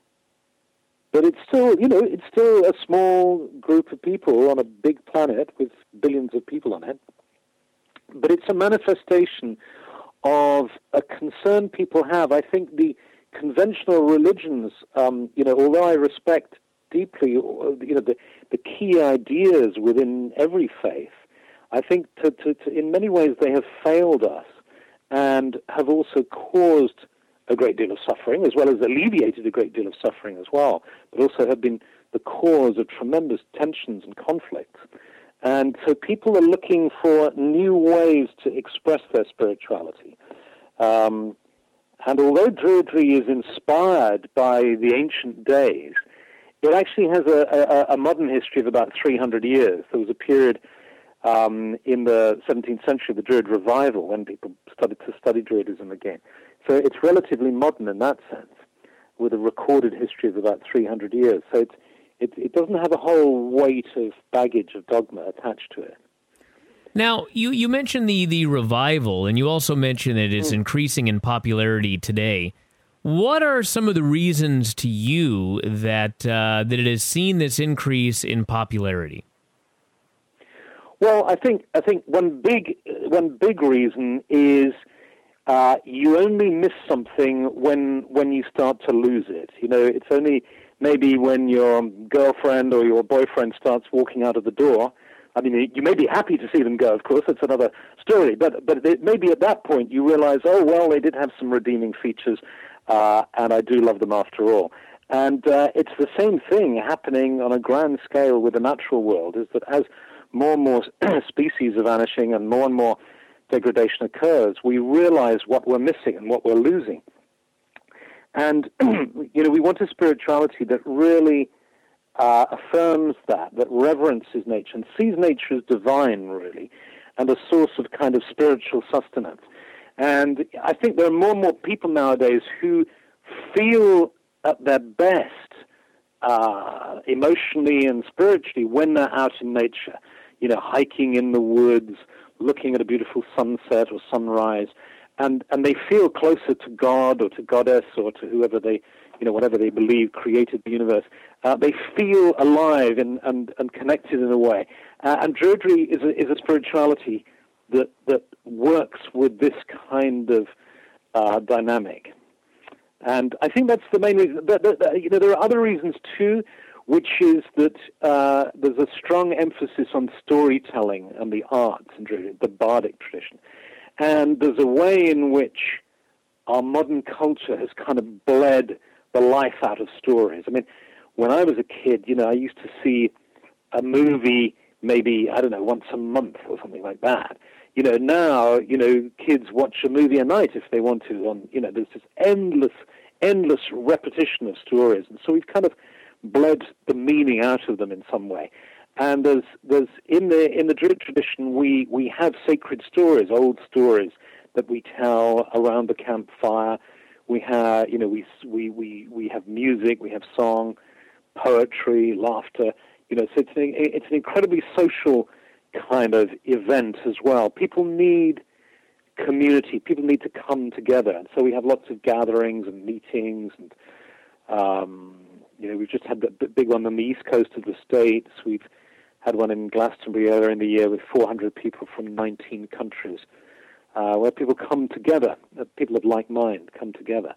but it's still, you know, it's still a small group of people on a big planet with billions of people on it. But it's a manifestation of a concern people have. I think the conventional religions, um, you know, although I respect deeply, you know, the, the key ideas within every faith, I think to, to, to, in many ways they have failed us and have also caused a great deal of suffering, as well as alleviated a great deal of suffering as well, but also have been the cause of tremendous tensions and conflicts. And so people are looking for new ways to express their spirituality. Um, and although Druidry is inspired by the ancient days, it actually has a, a, a modern history of about three hundred years. There was a period um, in the seventeenth century, the Druid revival, when people started to study Druidism again. So it's relatively modern in that sense, with a recorded history of about three hundred years. So it's It, it doesn't have a whole weight of baggage of dogma attached to it. Now, you, you mentioned the, the revival, and you also mentioned that it's mm. increasing in popularity today. What are some of the reasons to you that uh, that it has seen this increase in popularity? Well, I think I think one big one big reason is uh, you only miss something when when you start to lose it. You know, it's only maybe when your girlfriend or your boyfriend starts walking out of the door. I mean, you may be happy to see them go, of course, that's another story, but but it, maybe at that point you realize, oh, well, they did have some redeeming features, uh, and I do love them after all. And uh, it's the same thing happening on a grand scale with the natural world, is that as more and more species are vanishing and more and more degradation occurs, we realize what we're missing and what we're losing. And, you know, we want a spirituality that really uh, affirms that, that reverences nature and sees nature as divine, really, and a source of kind of spiritual sustenance. And I think there are more and more people nowadays who feel at their best uh, emotionally and spiritually when they're out in nature, you know, hiking in the woods, looking at a beautiful sunset or sunrise. And and they feel closer to God or to Goddess or to whoever they, you know, whatever they believe created the universe. Uh, they feel alive and, and, and connected in a way. Uh, and Druidry is a, is a spirituality that that works with this kind of uh, dynamic. And I think that's the main reason. But, but, you know, there are other reasons too, which is that uh, there's a strong emphasis on storytelling and the arts in Druidry, the bardic tradition. And there's a way in which our modern culture has kind of bled the life out of stories. I mean, when I was a kid, you know, I used to see a movie maybe, I don't know, once a month or something like that. You know, now, you know, kids watch a movie a night if they want to. On, you know, there's this endless, endless repetition of stories. And so we've kind of bled the meaning out of them in some way. And there's, there's in the in the Druid tradition, we, we have sacred stories, old stories that we tell around the campfire. We have, you know, we we we we have music, we have song, poetry, laughter. You know, so it's an, it's an incredibly social kind of event as well. People need community. People need to come together, and so we have lots of gatherings and meetings. And um, you know, we've just had the big one on the east coast of the States. We've had one in Glastonbury earlier in the year with four hundred people from nineteen countries, uh, where people come together, people of like mind come together.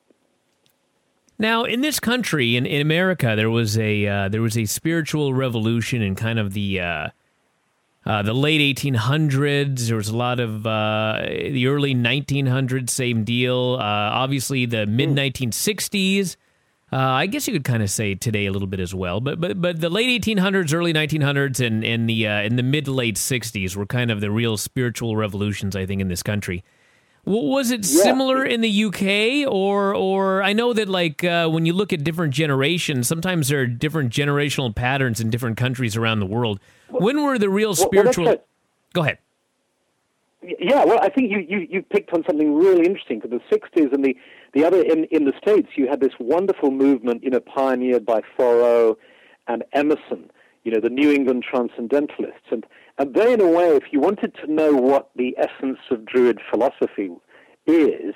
Now, in this country, in, in America, there was a uh, there was a spiritual revolution in kind of the uh, uh, the late eighteen hundreds. There was a lot of uh, the early nineteen hundreds, same deal. Uh, obviously, the mid nineteen sixties. Uh, I guess you could kind of say today a little bit as well, but but but the late eighteen hundreds, early nineteen hundreds, and and the uh, in the mid late sixties were kind of the real spiritual revolutions, I think, in this country. Was it yeah. similar in the U K, or or I know that like uh, when you look at different generations, sometimes there are different generational patterns in different countries around the world. When were the real spiritual? Well, well, Go ahead. Yeah, well, I think you, you, you picked on something really interesting. For the sixties and the, the other, in, in the States, you had this wonderful movement, you know, pioneered by Thoreau and Emerson, you know, the New England Transcendentalists. And, and they, in a way, if you wanted to know what the essence of Druid philosophy is,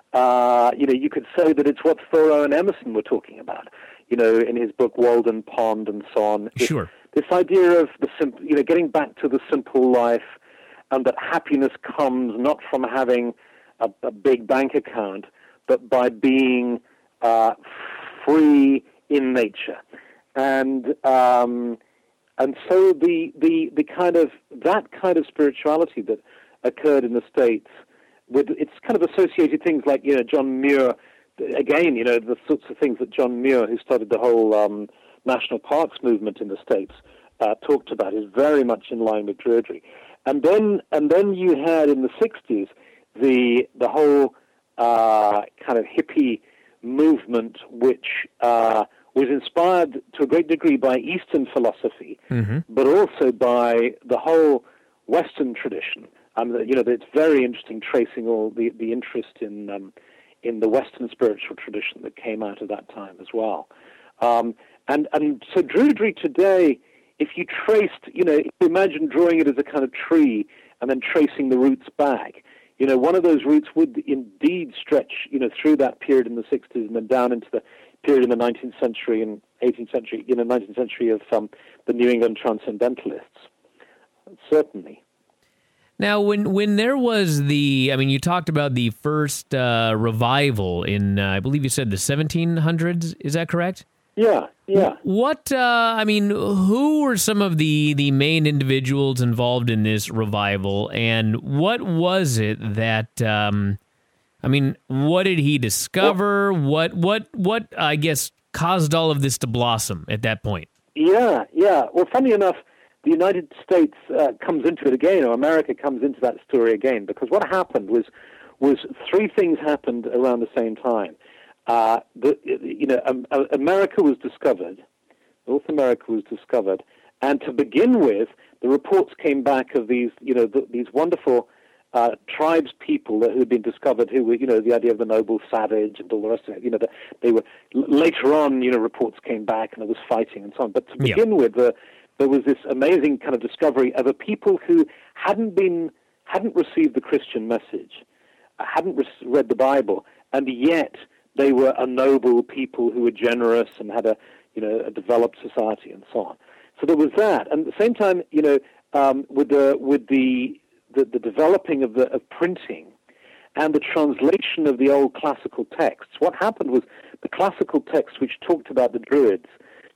uh, you know, you could say that it's what Thoreau and Emerson were talking about, you know, in his book Walden Pond and so on. This, sure. This idea of, the simple, you know, getting back to the simple life, and that happiness comes not from having a, a big bank account, but by being uh, free in nature. And um, and so the, the the kind of that kind of spirituality that occurred in the States, with its kind of associated things like, you know, John Muir, again, you know, the sorts of things that John Muir, who started the whole um, national parks movement in the States, uh, talked about, is very much in line with Druidry. And then, and then you had in the sixties the the whole uh, kind of hippie movement, which uh, was inspired to a great degree by Eastern philosophy, mm-hmm. but also by the whole Western tradition. Um, you know, it's very interesting tracing all the, the interest in um, in the Western spiritual tradition that came out of that time as well. Um, and and so Druidry today, if you traced, you know, if you imagine drawing it as a kind of tree and then tracing the roots back, you know, one of those roots would indeed stretch, you know, through that period in the sixties and then down into the period in the nineteenth century and eighteenth century, you know, nineteenth century of um, the New England Transcendentalists. Certainly. Now, when when there was the, I mean, you talked about the first uh, revival in, uh, I believe you said the seventeen hundreds, is that correct? Yeah, yeah. What, uh, I mean, who were some of the, the main individuals involved in this revival, and what was it that, um, I mean, what did he discover? Well, what, what, what, I guess, caused all of this to blossom at that point? Yeah, yeah. Well, funny enough, the United States uh, comes into it again, or America comes into that story again, because what happened was, was three things happened around the same time. Uh, the, you know, um, America was discovered, North America was discovered, and to begin with, the reports came back of these, you know, the, these wonderful uh, tribes people that had been discovered, who were, you know, the idea of the noble savage and all the rest of it. You know, the, they were later on, you know, reports came back and there was fighting and so on. But to begin yeah. with, the, there was this amazing kind of discovery of a people who hadn't been, hadn't received the Christian message, hadn't re- read the Bible, and yet they were a noble people who were generous and had a, you know, a developed society and so on. So there was that, and at the same time, you know, um, with the with the, the the developing of the of printing and the translation of the old classical texts, what happened was the classical texts which talked about the Druids,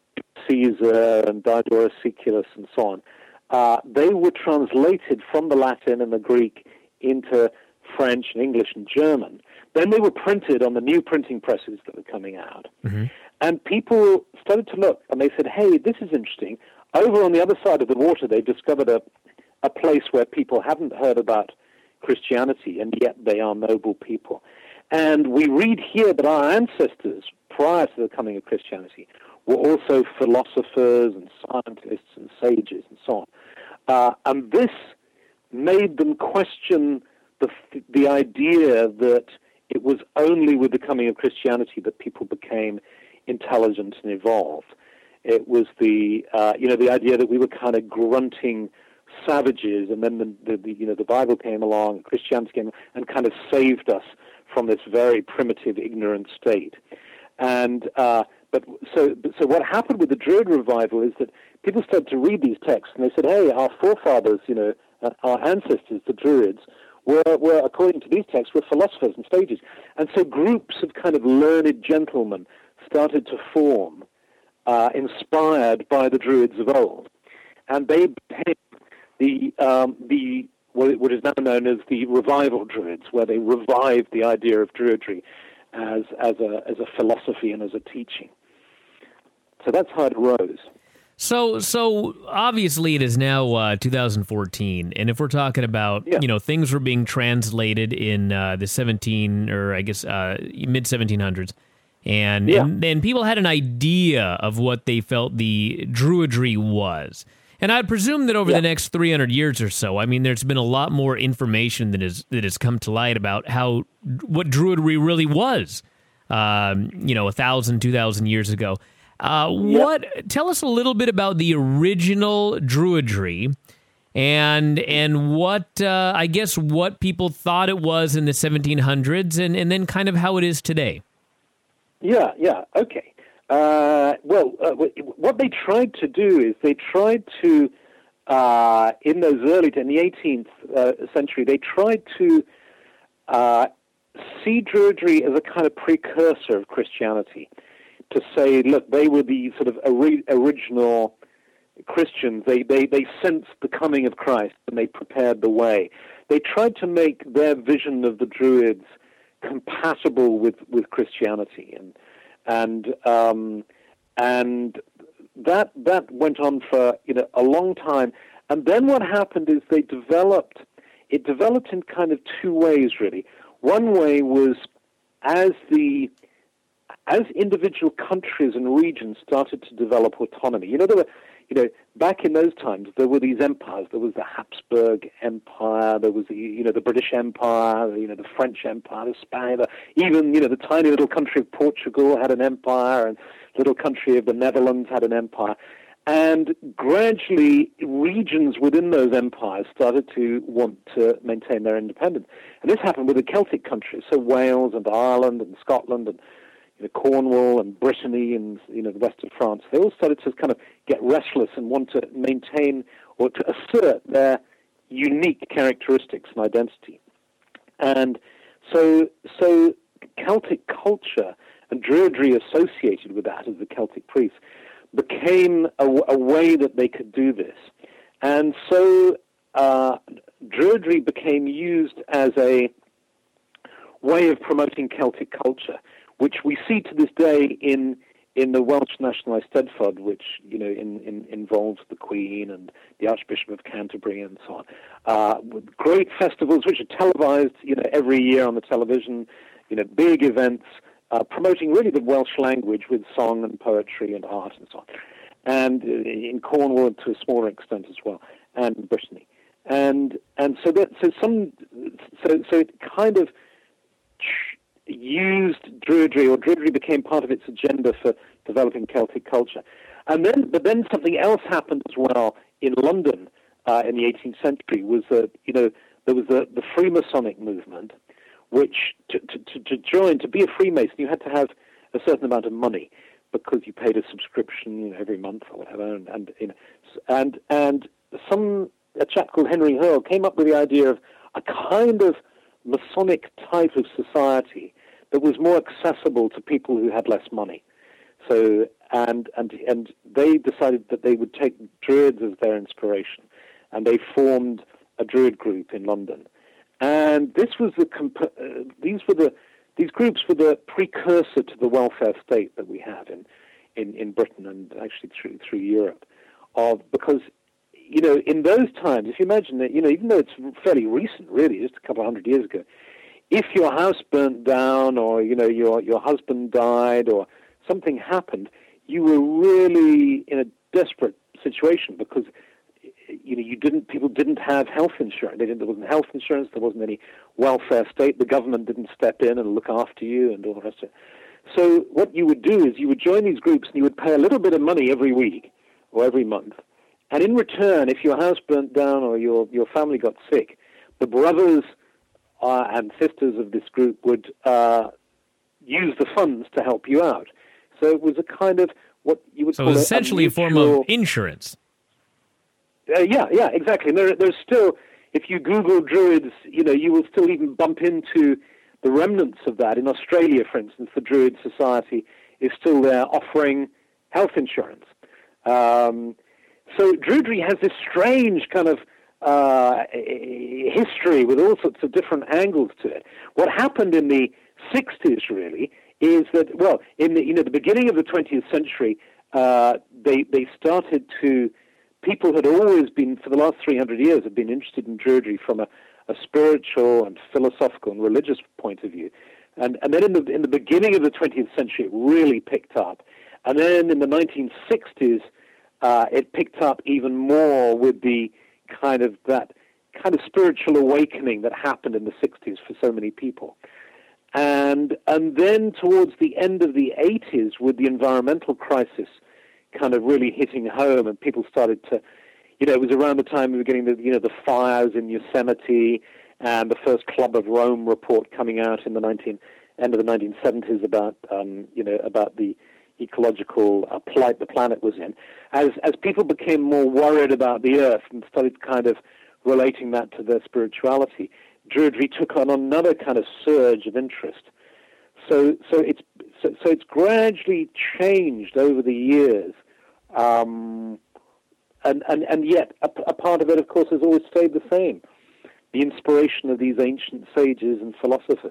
Caesar and Diodorus Siculus and so on, uh, they were translated from the Latin and the Greek into French and English and German. Then they were printed on the new printing presses that were coming out. Mm-hmm. And people started to look, and they said, hey, this is interesting. Over on the other side of the water, they discovered a, a place where people hadn't heard about Christianity, and yet they are noble people. And we read here that our ancestors, prior to the coming of Christianity, were also philosophers and scientists and sages and so on. Uh, and this made them question the the idea that it was only with the coming of Christianity that people became intelligent and evolved. It was the uh, you know the idea that we were kind of grunting savages, and then the, the, the you know the Bible came along, Christianity came and kind of saved us from this very primitive, ignorant state. And uh, but so so what happened with the Druid revival is that people started to read these texts, and they said, "Hey, our forefathers, you know, uh, our ancestors, the Druids, were, were, according to these texts, were philosophers and sages." And so groups of kind of learned gentlemen started to form, uh, inspired by the Druids of old. And they became the, um, the what is now known as the revival Druids, where they revived the idea of Druidry as, as, a, as a philosophy and as a teaching. So that's how it arose. So, so obviously it is now uh, two thousand fourteen, and if we're talking about, yeah. you know, things were being translated in uh, the seventeen or I guess uh, mid seventeen hundreds, and, yeah. and and people had an idea of what they felt the Druidry was, and I'd presume that over yeah. the next three hundred years or so, I mean, there's been a lot more information that is that has come to light about how what Druidry really was, um, you know, a thousand, two thousand years ago. Uh, what? Yep. Tell us a little bit about the original Druidry, and and what uh, I guess what people thought it was in the seventeen hundreds, and, and then kind of how it is today. Yeah, yeah, okay. Uh, well, uh, what they tried to do is they tried to, uh, in those early, in the eighteenth uh, century, they tried to uh, see Druidry as a kind of precursor of Christianity. To say, look, they were the sort of ori- original Christians. They, they they sensed the coming of Christ and they prepared the way. They tried to make their vision of the Druids compatible with, with Christianity, and and um, and that that went on for you know a long time. And then what happened is they developed. It developed in kind of two ways, really. One way was as the As individual countries and regions started to develop autonomy, you know, there were, you know, back in those times, there were these empires. There was the Habsburg Empire, there was the, you know, the British Empire, you know, the French Empire, the Spanish, even, you know, the tiny little country of Portugal had an empire, and the little country of the Netherlands had an empire. And gradually, regions within those empires started to want to maintain their independence. And this happened with the Celtic countries, so Wales and Ireland and Scotland and You know, Cornwall and Brittany and you know the west of France, they all started to kind of get restless and want to maintain or to assert their unique characteristics and identity. And so, so Celtic culture and Druidry associated with that as the Celtic priests became a, a way that they could do this. And so uh, Druidry became used as a way of promoting Celtic culture, which we see to this day in in the Welsh National Eisteddfod, which you know in, in, involves the Queen and the Archbishop of Canterbury and so on. Uh, with great festivals which are televised, you know, every year on the television. You know, big events uh, promoting really the Welsh language with song and poetry and art and so on. And uh, in Cornwall to a smaller extent as well, and in Brittany. And and so that so some so so it kind of used Druidry, or Druidry became part of its agenda for developing Celtic culture. And then, but then something else happened as well in London uh, in the eighteenth century, was that, you know, there was the, the Freemasonic movement, which to, to, to join, to be a Freemason, you had to have a certain amount of money because you paid a subscription, you know, every month or whatever. And, and, you know, and, and some, a chap called Henry Hurl came up with the idea of a kind of Masonic type of society that was more accessible to people who had less money. So, and and and they decided that they would take Druids as their inspiration, and they formed a Druid group in London. And this was the comp- uh, these were the these groups were the precursor to the welfare state that we have in in, in Britain and actually through through Europe, of because. You know, in those times, if you imagine that, you know, even though it's fairly recent, really, just a couple of hundred years ago, if your house burnt down or, you know, your your husband died or something happened, you were really in a desperate situation because, you know, you didn't, people didn't have health insurance. They didn't, there wasn't health insurance, there wasn't any welfare state, the government didn't step in and look after you and all the rest of it. So what you would do is you would join these groups and you would pay a little bit of money every week or every month. And in return, if your house burnt down or your, your family got sick, the brothers uh, and sisters of this group would uh, use the funds to help you out. So it was a kind of what you would so call essentially a, a form of insurance. Uh, yeah, yeah, exactly. And there, there's still, if you Google Druids, you know, you will still even bump into the remnants of that. In Australia, for instance, the Druid Society is still there offering health insurance. Um, So Druidry has this strange kind of uh, history with all sorts of different angles to it. What happened in the sixties, really, is that, well, in the, you know, the beginning of the twentieth century, uh, they they started to, people had always been, for the last three hundred years, have been interested in Druidry from a, a spiritual and philosophical and religious point of view. And, and then in the, in the beginning of the twentieth century, it really picked up. And then in the nineteen sixties, uh, it picked up even more with the kind of that kind of spiritual awakening that happened in the sixties for so many people. And and then towards the end of the eighties, with the environmental crisis kind of really hitting home, and people started to, you know, it was around the time we were getting the, you know, the fires in Yosemite and the first Club of Rome report coming out in the nineteen end of the nineteen seventies about, um, you know, about the ecological uh, plight the planet was in. As as people became more worried about the Earth and started kind of relating that to their spirituality, Druidry took on another kind of surge of interest. So, so it's so, so it's gradually changed over the years, um, and and and yet a, a part of it, of course, has always stayed the same: the inspiration of these ancient sages and philosophers.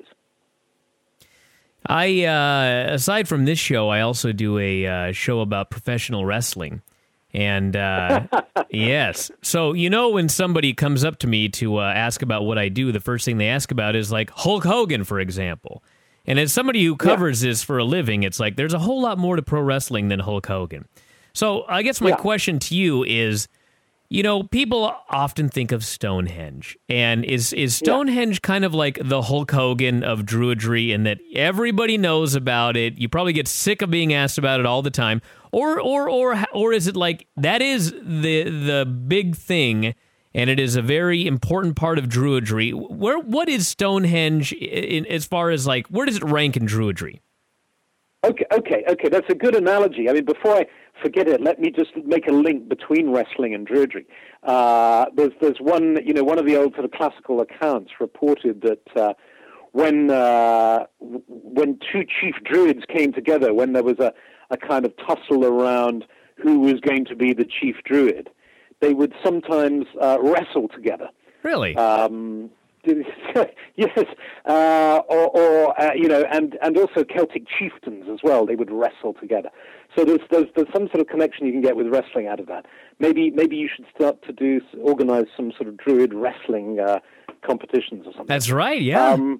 I, uh, aside from this show, I also do a uh, show about professional wrestling. And, uh, yes. So, you know, when somebody comes up to me to uh, ask about what I do, the first thing they ask about is, like, Hulk Hogan, for example. And as somebody who covers yeah. this for a living, it's like there's a whole lot more to pro wrestling than Hulk Hogan. So I guess my yeah. question to you is, you know, people often think of Stonehenge. And is, is Stonehenge yeah. kind of like the Hulk Hogan of Druidry in that everybody knows about it? You probably get sick of being asked about it all the time. Or or or or is it like that is the the big thing, and it is a very important part of Druidry? Where what is Stonehenge in, as far as like where does it rank in Druidry? Okay, okay, okay. That's a good analogy. I mean, before I forget it, let me just make a link between wrestling and Druidry. Uh, there's there's one you know one of the old sort of classical accounts reported that uh, when uh, when two chief druids came together, when there was a a kind of tussle around who was going to be the chief druid, they would sometimes uh, wrestle together. Really? Um, yes, uh, or, or uh, you know, and, and also Celtic chieftains as well. They would wrestle together. So there's, there's there's some sort of connection you can get with wrestling out of that. Maybe maybe you should start to do organize some sort of druid wrestling uh, competitions or something. That's right. Yeah. Um,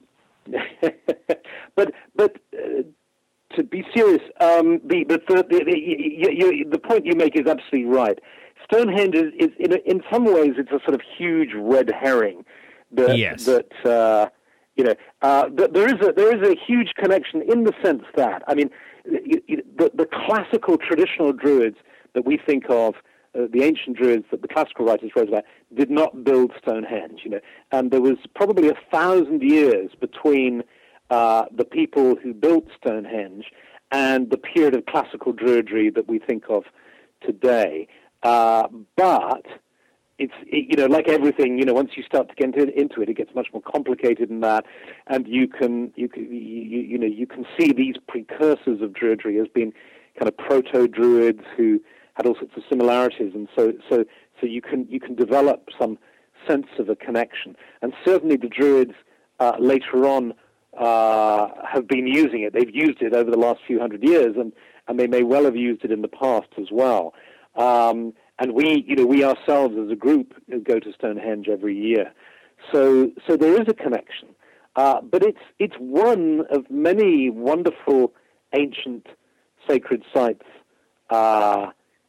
but but. Uh, To be serious, um, the, the, the, the, you, you, the point you make is absolutely right. Stonehenge is, is in, in some ways, it's a sort of huge red herring. That, yes. That uh, you know, uh, that there is a there is a huge connection in the sense that I mean, you, you, the, the classical traditional druids that we think of, uh, the ancient druids that the classical writers wrote about, did not build Stonehenge. You know, and there was probably a thousand years between Uh, the people who built Stonehenge and the period of classical Druidry that we think of today. Uh, but it's, it, you know, like everything, you know, once you start to get into it, it gets much more complicated than that. And you can, you can, you, you know, you can see these precursors of Druidry as being kind of proto-Druids who had all sorts of similarities. And so, so, so you can, you can develop some sense of a connection. And certainly the Druids uh, later on Uh, have been using it. They've used it over the last few hundred years, and, and they may well have used it in the past as well. Um, and we, you know, we ourselves as a group go to Stonehenge every year. So, so there is a connection. Uh, but it's it's one of many wonderful ancient sacred sites, uh,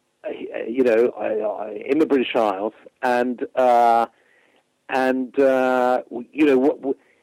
you know, in the British Isles, and uh, and uh, you know what.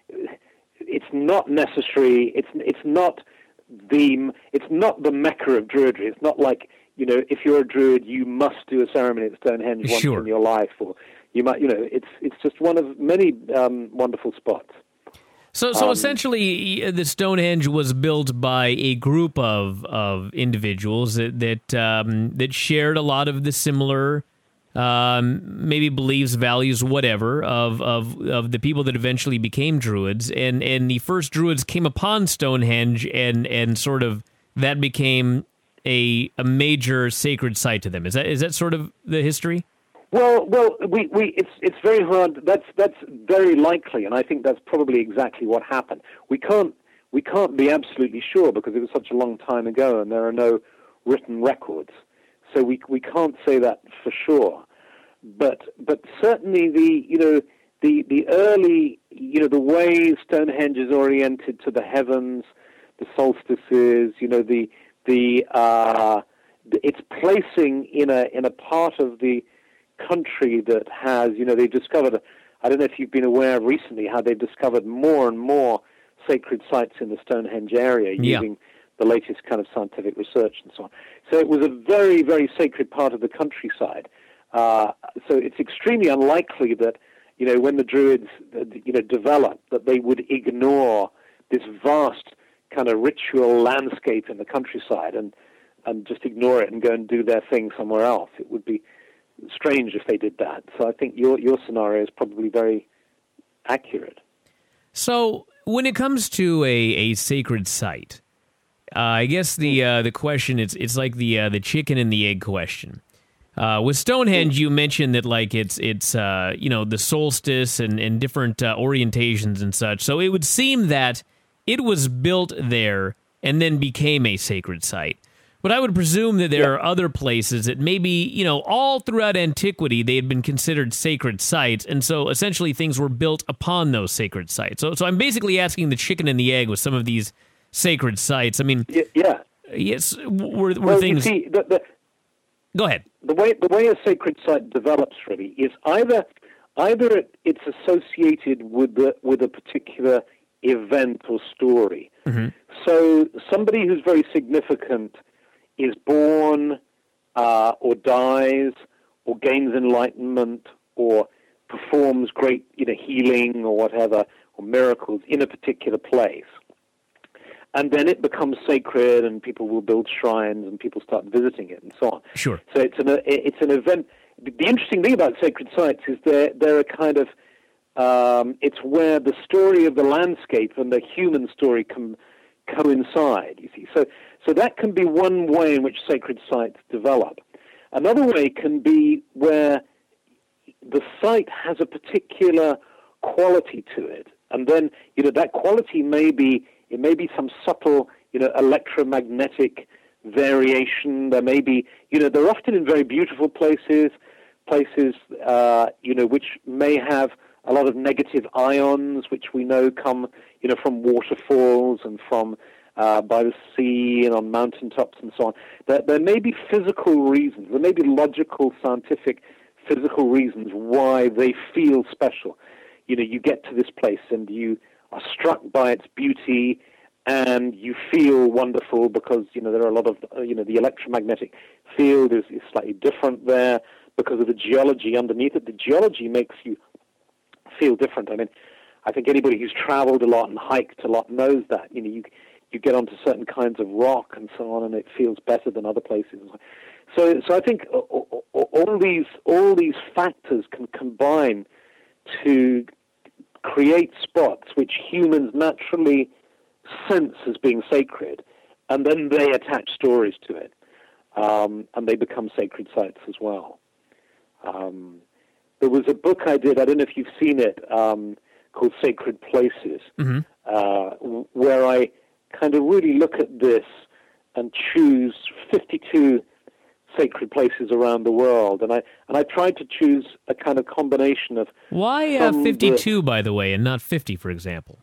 It's not necessary. It's it's not the it's not the Mecca of Druidry. It's not like, you know, if you're a Druid, you must do a ceremony at Stonehenge once sure. in your life, or you might, you know, it's it's just one of many um, wonderful spots. So so um, essentially, the Stonehenge was built by a group of of individuals that that um, that shared a lot of the similar. Um, maybe beliefs, values, whatever, of, of of the people that eventually became Druids, and, and the first Druids came upon Stonehenge, and, and sort of that became a a major sacred site to them. Is that is that sort of the history? Well, well, we, we it's it's very hard. That's that's very likely, and I think that's probably exactly what happened. We can't we can't be absolutely sure because it was such a long time ago, and there are no written records. so we we can't say that for sure. But but certainly the you know the the early you know the way Stonehenge is oriented to the heavens, the solstices, you know the the uh, it's placing in a in a part of the country that has you know they've discovered. I don't know if you've been aware recently how they've discovered more and more sacred sites in the Stonehenge area yeah. using the latest kind of scientific research and so on. So it was a very, very sacred part of the countryside. Uh, so it's extremely unlikely that, you know, when the Druids, you know, developed, that they would ignore this vast kind of ritual landscape in the countryside and, and just ignore it and go and do their thing somewhere else. It would be strange if they did that. So I think your your scenario is probably very accurate. So when it comes to a, a sacred site, uh, I guess the uh, the question it's it's like the uh, the chicken and the egg question. Uh, with Stonehenge, you mentioned that like it's it's uh, you know the solstice and, and different uh, orientations and such. So it would seem that it was built there and then became a sacred site. But I would presume that there yeah. are other places that maybe, you know, all throughout antiquity, they had been considered sacred sites. And so essentially things were built upon those sacred sites. So so I'm basically asking the chicken and the egg with some of these sacred sites. I mean, yeah. yeah. Yes, were, were well, things... You see, the, the, Go ahead. The way the way a sacred site develops really is either either it, it's associated with the, with a particular event or story. Mm-hmm. So somebody who's very significant is born uh, or dies or gains enlightenment or performs great you know, healing or whatever, or miracles in a particular place. And then it becomes sacred and people will build shrines and people start visiting it and so on. Sure. So it's an, it's an event. The interesting thing about sacred sites is they're, they're a kind of, um, it's where the story of the landscape and the human story can coincide, you see. So So that can be one way in which sacred sites develop. Another way can be where the site has a particular quality to it. And then, you know, that quality may be, it may be some subtle, you know, electromagnetic variation. There may be, you know, they're often in very beautiful places, places, uh, you know, which may have a lot of negative ions, which we know come, you know, from waterfalls and from Uh, by the sea and on mountaintops and so on. There, there may be physical reasons, there may be logical, scientific, physical reasons why they feel special. You know, you get to this place and you are struck by its beauty and you feel wonderful because, you know, there are a lot of, uh, you know, the electromagnetic field is, is slightly different there because of the geology underneath it. The geology makes you feel different. I mean, I think anybody who's traveled a lot and hiked a lot knows that. You know, you You get onto certain kinds of rock and so on, and it feels better than other places. So, so I think all these all these factors can combine to create spots which humans naturally sense as being sacred, and then they attach stories to it, um, and they become sacred sites as well. Um, there was a book I did, I don't know if you've seen it, um, called Sacred Places, mm-hmm. uh, where I kind of really look at this and choose fifty-two sacred places around the world, and I and I tried to choose a kind of combination of why uh, fifty-two, by the way, and not fifty, for example.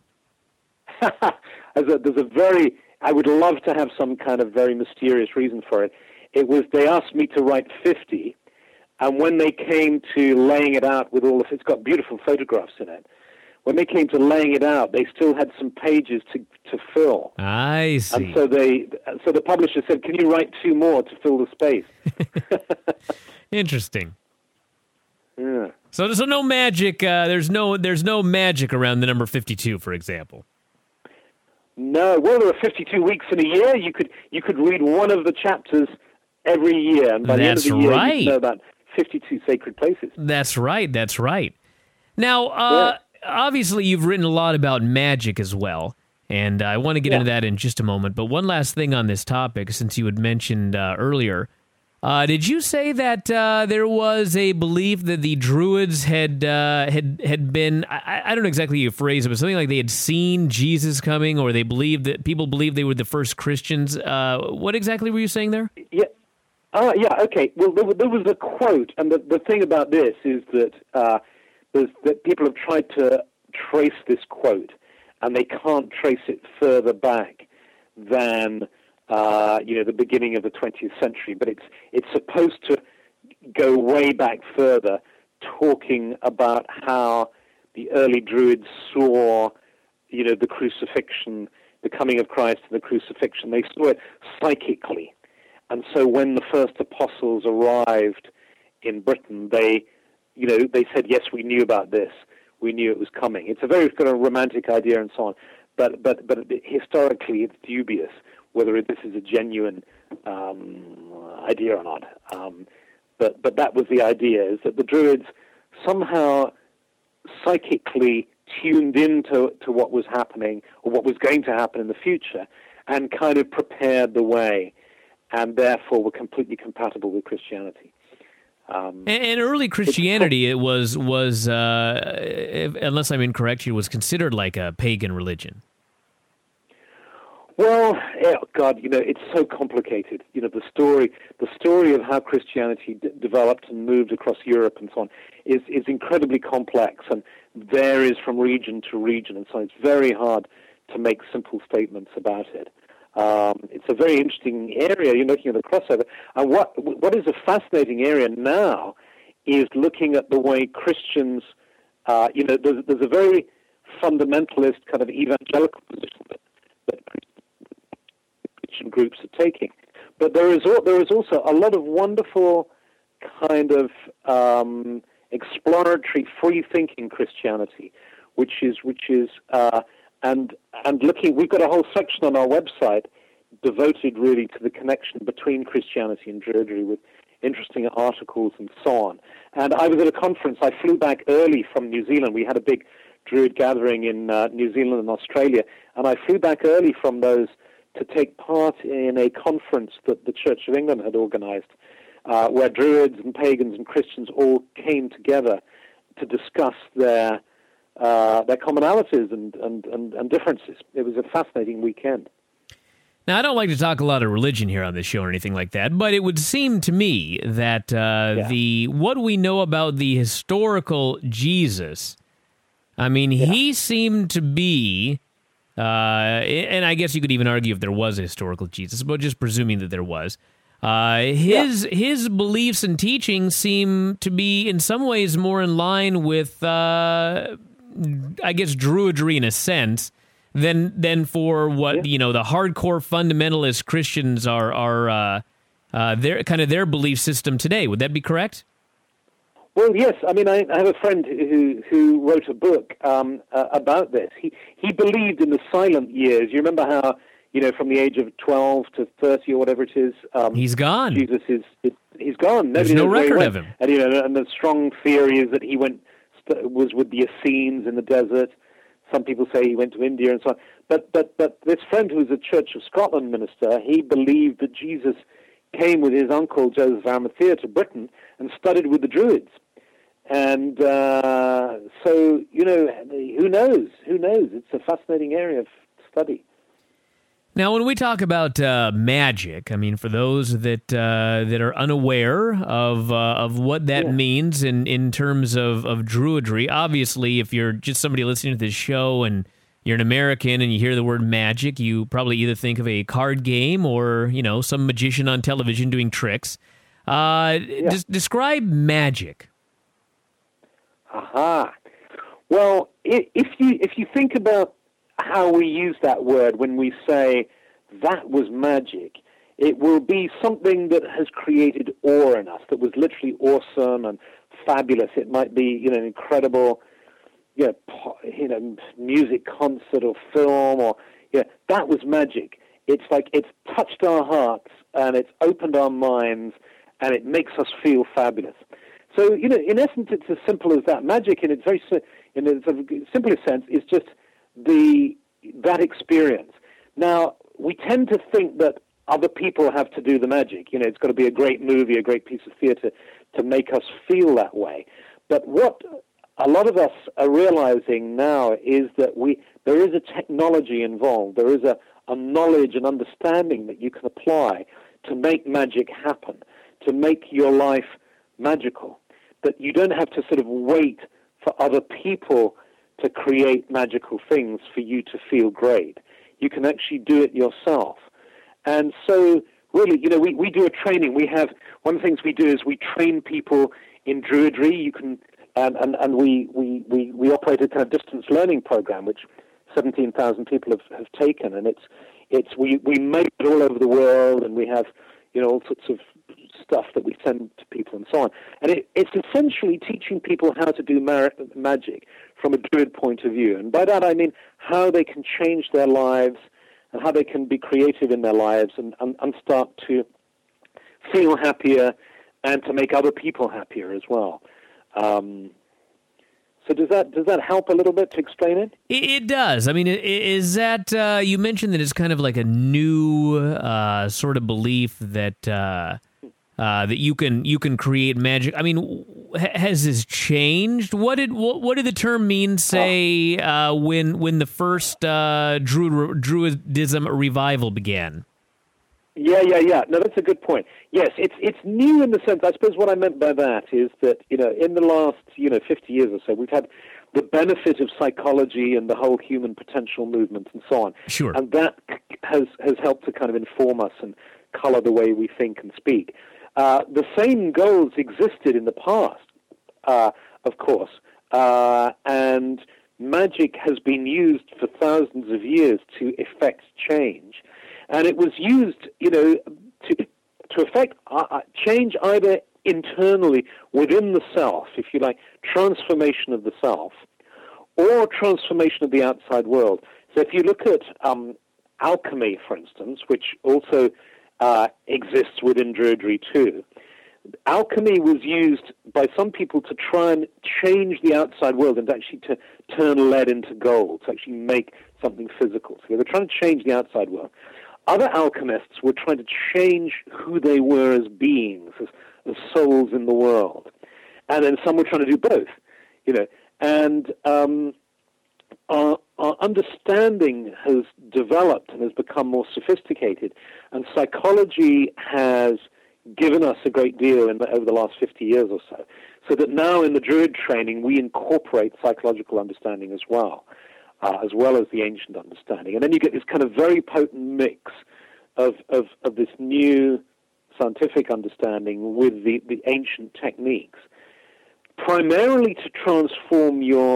there's, a, there's a very I would love to have some kind of very mysterious reason for it. It was they asked me to write fifty, and when they came to laying it out with all of it's got beautiful photographs in it. When they came to laying it out, they still had some pages to, to fill. I see. And so they, so the publisher said, "Can you write two more to fill the space?" Interesting. Yeah. So there's no magic. Uh, there's no there's no magic around the number fifty-two, for example. No. Well, there are fifty-two weeks in a year. You could you could read one of the chapters every year, and by That's the end of the year, right. you know about fifty-two sacred places. That's right. That's right. Now. Uh, yeah. Obviously, you've written a lot about magic as well, and I want to get yeah. into that in just a moment. But one last thing on this topic, since you had mentioned uh, earlier, uh, did you say that uh, there was a belief that the Druids had uh, had had been, I, I don't know exactly how you phrase it, but something like they had seen Jesus coming, or they believed that people believed they were the first Christians? Uh, what exactly were you saying there? Yeah. Uh, yeah, okay. Well, there, there was a quote, and the, the thing about this is that, uh, there's, that people have tried to trace this quote, and they can't trace it further back than uh, you know the beginning of the twentieth century. But it's it's supposed to go way back further, talking about how the early Druids saw you know the crucifixion, the coming of Christ, and the crucifixion. They saw it psychically. And so when the first apostles arrived in Britain, they, you know, they said, yes, we knew about this. We knew it was coming. It's a very kind of romantic idea and so on. But but but historically, it's dubious whether this is a genuine um, idea or not. Um, but but that was the idea, is that the Druids somehow psychically tuned into to what was happening or what was going to happen in the future and kind of prepared the way, and therefore were completely compatible with Christianity. Um, and, and early Christianity, it was, was uh, if, unless I'm incorrect, it was considered like a pagan religion. Well, oh God, you know, it's so complicated. You know, the story, the story of how Christianity d- developed and moved across Europe and so on is, is incredibly complex and varies from region to region, and so it's very hard to make simple statements about it. Um, it's a very interesting area. You're looking at the crossover. And what what is a fascinating area now is looking at the way Christians, uh, you know, there's, there's a very fundamentalist kind of evangelical position that, that Christian groups are taking. But there is there is also a lot of wonderful kind of um, exploratory, free-thinking Christianity, which is which is uh, and and looking. We've got a whole section on our website devoted really to the connection between Christianity and Druidry, with interesting articles and so on. And I was at a conference. I flew back early from New Zealand. We had a big Druid gathering in uh, New Zealand and Australia, and I flew back early from those to take part in a conference that the Church of England had organized, uh, where Druids and pagans and Christians all came together to discuss their uh, their commonalities and, and, and, and differences. It was a fascinating weekend. Now, I don't like to talk a lot of religion here on this show or anything like that, but it would seem to me that uh, yeah. the what we know about the historical Jesus, I mean, yeah. he seemed to be, uh, and I guess you could even argue if there was a historical Jesus, but just presuming that there was, uh, his yeah. his beliefs and teachings seem to be in some ways more in line with, uh, I guess, Druidry in a sense, than than for what yeah. you know the hardcore fundamentalist Christians are are uh, uh, their kind of their belief system today. Would that be correct? Well, yes. I mean, I, I have a friend who who wrote a book um, uh, about this. He he believed in the silent years. You remember how you know from the age of twelve to thirty or whatever it is. Um, he's gone. Jesus is, is he's gone. Nobody There's no record of him. And you know, and the strong theory is that he went was with the Essenes in the desert. Some people say he went to India and so on. But but but this friend who was a Church of Scotland minister, he believed that Jesus came with his uncle Joseph Arimathea to Britain and studied with the Druids. And uh, so, you know, who knows? Who knows? It's a fascinating area of study. Now, when we talk about uh, magic, I mean, for those that uh, that are unaware of uh, of what that yeah. means in, in terms of, of Druidry, obviously, if you're just somebody listening to this show and you're an American and you hear the word magic, you probably either think of a card game or, you know, some magician on television doing tricks. Uh, yeah. des- describe magic. Aha. Well, if you if you think about how we use that word when we say that was magic, it will be something that has created awe in us, that was literally awesome and fabulous. It might be, you know, an incredible, you know, po- you know, music concert or film, or yeah, you know, that was magic. It's like it's touched our hearts and it's opened our minds and it makes us feel fabulous. So, you know, in essence, it's as simple as that. Magic, in its very in its simplest sense, is just the that experience. Now, we tend to think that other people have to do the magic. You know, it's got to be a great movie, a great piece of theater to make us feel that way. But what a lot of us are realizing now is that we there is a technology involved. There is a, a knowledge and understanding that you can apply to make magic happen. to make your life magical. That you don't have to sort of wait for other people to create magical things for you to feel great. You can actually do it yourself. And so, really, you know, we, we do a training. We have, one of the things we do is we train people in Druidry. You can, and, and, and we, we, we, we operate a kind of distance learning program, which seventeen thousand people have, have taken. And it's, it's, we, we make it all over the world, and we have, you know, all sorts of stuff that we send to people and so on. And it, it's essentially teaching people how to do mar- magic from a Druid point of view. And by that I mean how they can change their lives and how they can be creative in their lives and, and, and start to feel happier and to make other people happier as well. Um, so does that does that help a little bit to explain it? It, it does. I mean, is that, uh, you mentioned that it's kind of like a new uh, sort of belief that... Uh, Uh, that you can you can create magic. I mean, ha- has this changed? What did what, what did the term mean? Say uh, when when the first uh, Druid, Druidism revival began. Yeah, yeah, yeah. No, that's a good point. Yes, it's it's new in the sense. I suppose what I meant by that is that you know in the last you know fifty years or so we've had the benefit of psychology and the whole human potential movement and so on. Sure. And that has has helped to kind of inform us and color the way we think and speak. Uh, the same goals existed in the past, uh, of course, uh, and magic has been used for thousands of years to effect change, and it was used, you know, to to effect uh, change either internally within the self, if you like, transformation of the self, or transformation of the outside world. So, if you look at um, alchemy, for instance, which also Uh, exists within Druidry too. Alchemy was used by some people to try and change the outside world and actually to turn lead into gold, to actually make something physical. So they were trying to change the outside world. Other alchemists were trying to change who they were as beings, as, as souls in the world. And then some were trying to do both, you know. And um, Our, our understanding has developed and has become more sophisticated, and psychology has given us a great deal in the, over the last fifty years or so, so that now in the Druid training we incorporate psychological understanding as well, uh, as well as the ancient understanding. And then you get this kind of very potent mix of, of, of this new scientific understanding with the, the ancient techniques, primarily to transform your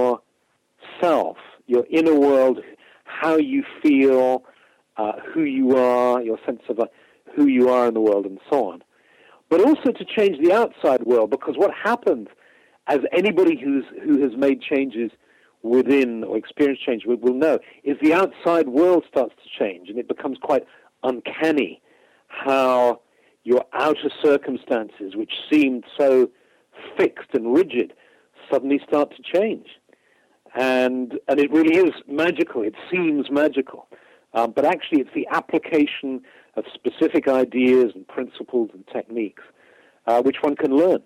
self, your inner world, how you feel, uh, who you are, your sense of uh, who you are in the world, and so on. But also to change the outside world, because what happens, as anybody who's who has made changes within or experienced change will know, is the outside world starts to change, and it becomes quite uncanny how your outer circumstances, which seemed so fixed and rigid, suddenly start to change. And and it really is magical. It seems magical. Um, but actually it's the application of specific ideas and principles and techniques, uh, which one can learn.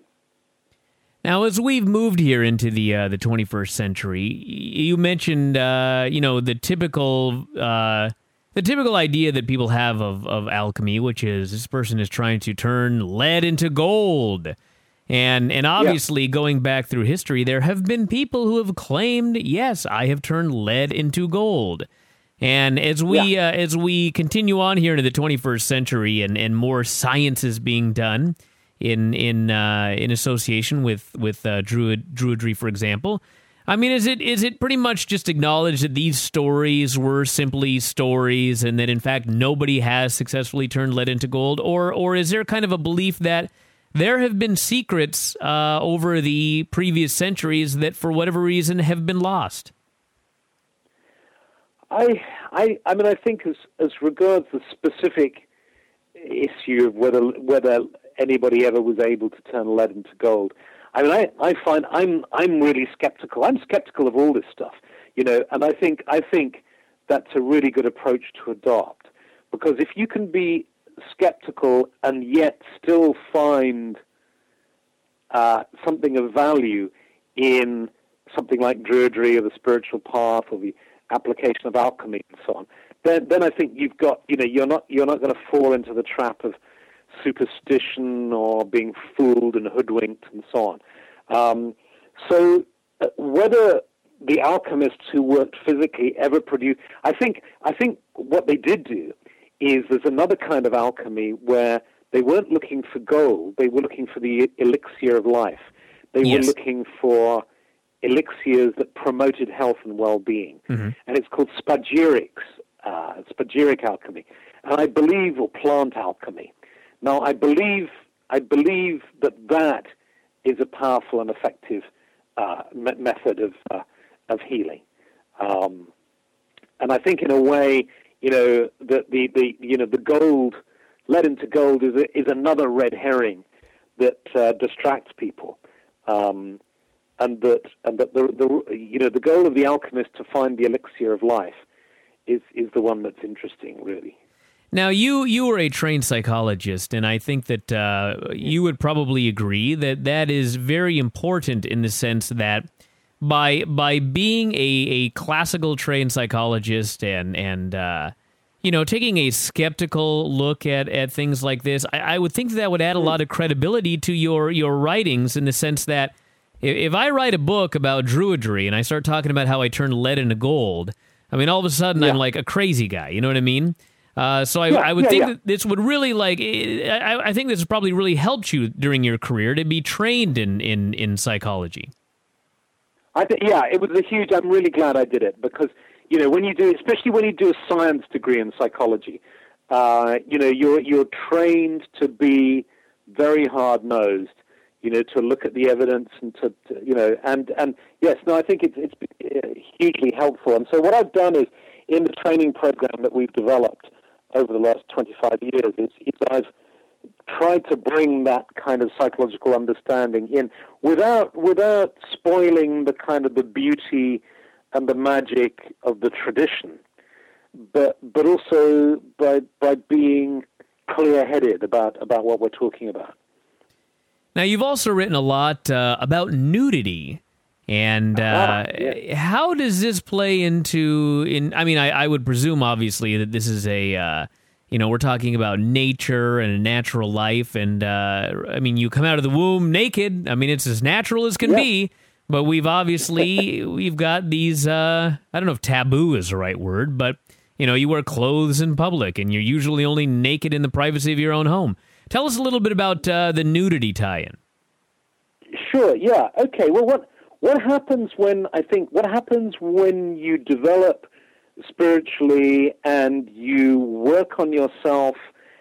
Now, as we've moved here into the uh, the twenty-first century, you mentioned, uh, you know, the typical uh, the typical idea that people have of, of alchemy, which is this person is trying to turn lead into gold. And and obviously, yeah. going back through history, there have been people who have claimed, yes, I have turned lead into gold. And as we yeah. uh, as we continue on here into the twenty-first century, and, and more science is being done in in uh, in association with with uh, Druid Druidry, for example. I mean, is it is it pretty much just acknowledged that these stories were simply stories, and that in fact nobody has successfully turned lead into gold, or or is there kind of a belief that there have been secrets uh, over the previous centuries that, for whatever reason, have been lost? I, I, I mean, I think as as regards the specific issue of whether whether anybody ever was able to turn lead into gold, I mean, I, I find I'm I'm really skeptical. I'm skeptical of all this stuff, you know, and I think I think that's a really good approach to adopt, because if you can be skeptical and yet still find uh, something of value in something like Druidry or the spiritual path or the application of alchemy and so on, then then I think you've got, you know, you're not you're not going to fall into the trap of superstition or being fooled and hoodwinked and so on. Um, so uh, whether the alchemists who worked physically ever produced, I think, I think what they did do is there's another kind of alchemy where they weren't looking for gold, they were looking for the elixir of life. They yes. were looking for elixirs that promoted health and well-being. Mm-hmm. And it's called spagyrics, uh, spagyric alchemy. And I believe, or plant alchemy. Now, I believe, I believe that that is a powerful and effective uh, me- method of uh, of healing. Um, and I think, in a way, you know, the the, the you know the gold, lead into gold is a, is another red herring that uh, distracts people. Um, and that and that the, the you know the goal of the alchemist to find the elixir of life is is the one that's interesting, really. Now, you you were a trained psychologist, and I think that uh, you would probably agree that that is very important in the sense that by by being a, a classical trained psychologist and and uh, you know taking a skeptical look at, at things like this, I, I would think that, that would add a lot of credibility to your your writings in the sense that if, if I write a book about druidry and I start talking about how I turn lead into gold, I mean, all of a sudden yeah. I'm like a crazy guy. You know what I mean? Uh, so I, yeah, I would yeah, think yeah. that this would really, like, I, I think this has probably really helped you during your career to be trained in, in, in psychology. I th- yeah, it was a huge, I'm really glad I did it because, you know, when you do, especially when you do a science degree in psychology, uh, you know, you're, you're trained to be very hard-nosed, you know, to look at the evidence and to, to you know, and, and yes, no, I think it's, it's hugely helpful. And so what I've done is, in the training program that we've developed over the last twenty-five years, is, is I've tried to bring that kind of psychological understanding in without without spoiling the kind of the beauty and the magic of the tradition, but but also by by being clear-headed about, about what we're talking about. Now, you've also written a lot uh, about nudity. And uh, uh, yeah. how does this play into? In I mean, I, I would presume obviously that this is a, uh, you know, we're talking about nature and a natural life, and uh, I mean, you come out of the womb naked. I mean, it's as natural as can yeah. be. But we've obviously we've got these. Uh, I don't know if taboo is the right word, but you know, you wear clothes in public, and you're usually only naked in the privacy of your own home. Tell us a little bit about uh, the nudity tie-in. Sure. Yeah. Okay. Well, what. What happens when, I think, what happens when you develop spiritually and you work on yourself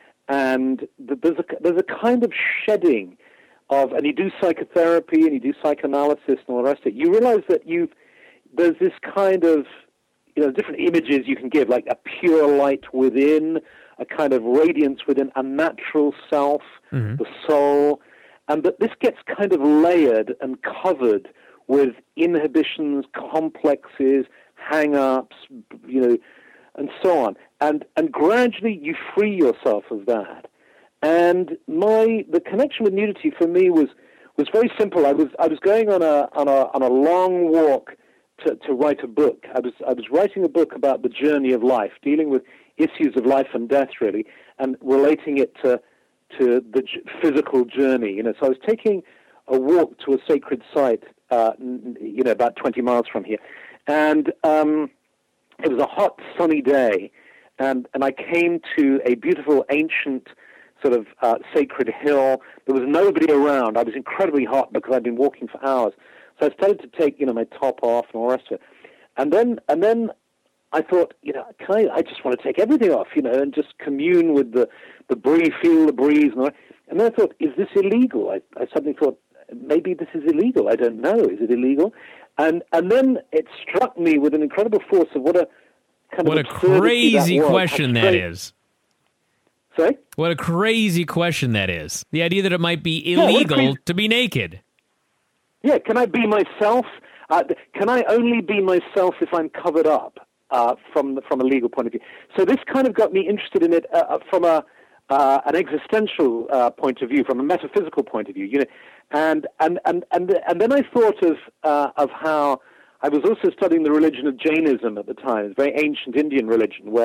and there's a, there's a kind of shedding of, and you do psychotherapy and you do psychoanalysis and all the rest of it, you realize that you've, there's this kind of, you know, different images you can give, like a pure light within, a kind of radiance within, a natural self, mm-hmm. the soul, and that this gets kind of layered and covered with inhibitions, complexes, hang-ups, you know, and so on. And and gradually you free yourself of that. And my the connection with nudity for me was was very simple. I was I was going on a on a on a long walk to, to write a book. I was I was writing a book about the journey of life, dealing with issues of life and death really, and relating it to to the physical journey. You know, so I was taking a walk to a sacred site, uh, you know, about twenty miles from here. And um, it was a hot, sunny day, and, and I came to a beautiful, ancient sort of uh, sacred hill. There was nobody around. I was incredibly hot because I'd been walking for hours. So I started to take, you know, my top off and all the rest of it. And then, and then I thought, you know, can I, I just want to take everything off, you know, and just commune with the, the breeze, feel the breeze. And, all. and then I thought, is this illegal? I, I suddenly thought, maybe this is illegal. I don't know. Is it illegal? And and then it struck me with an incredible force of what a kind what of a crazy that question that is. Sorry? What a crazy question that is. The idea that it might be illegal yeah, to be naked. Yeah, can I be myself? Uh, can I only be myself if I'm covered up uh, from the, from a legal point of view? So this kind of got me interested in it uh, from a uh, an existential uh, point of view, from a metaphysical point of view. You know, and and and and and then I thought of uh, of how I was also studying the religion of Jainism at the time. It's a very ancient Indian religion where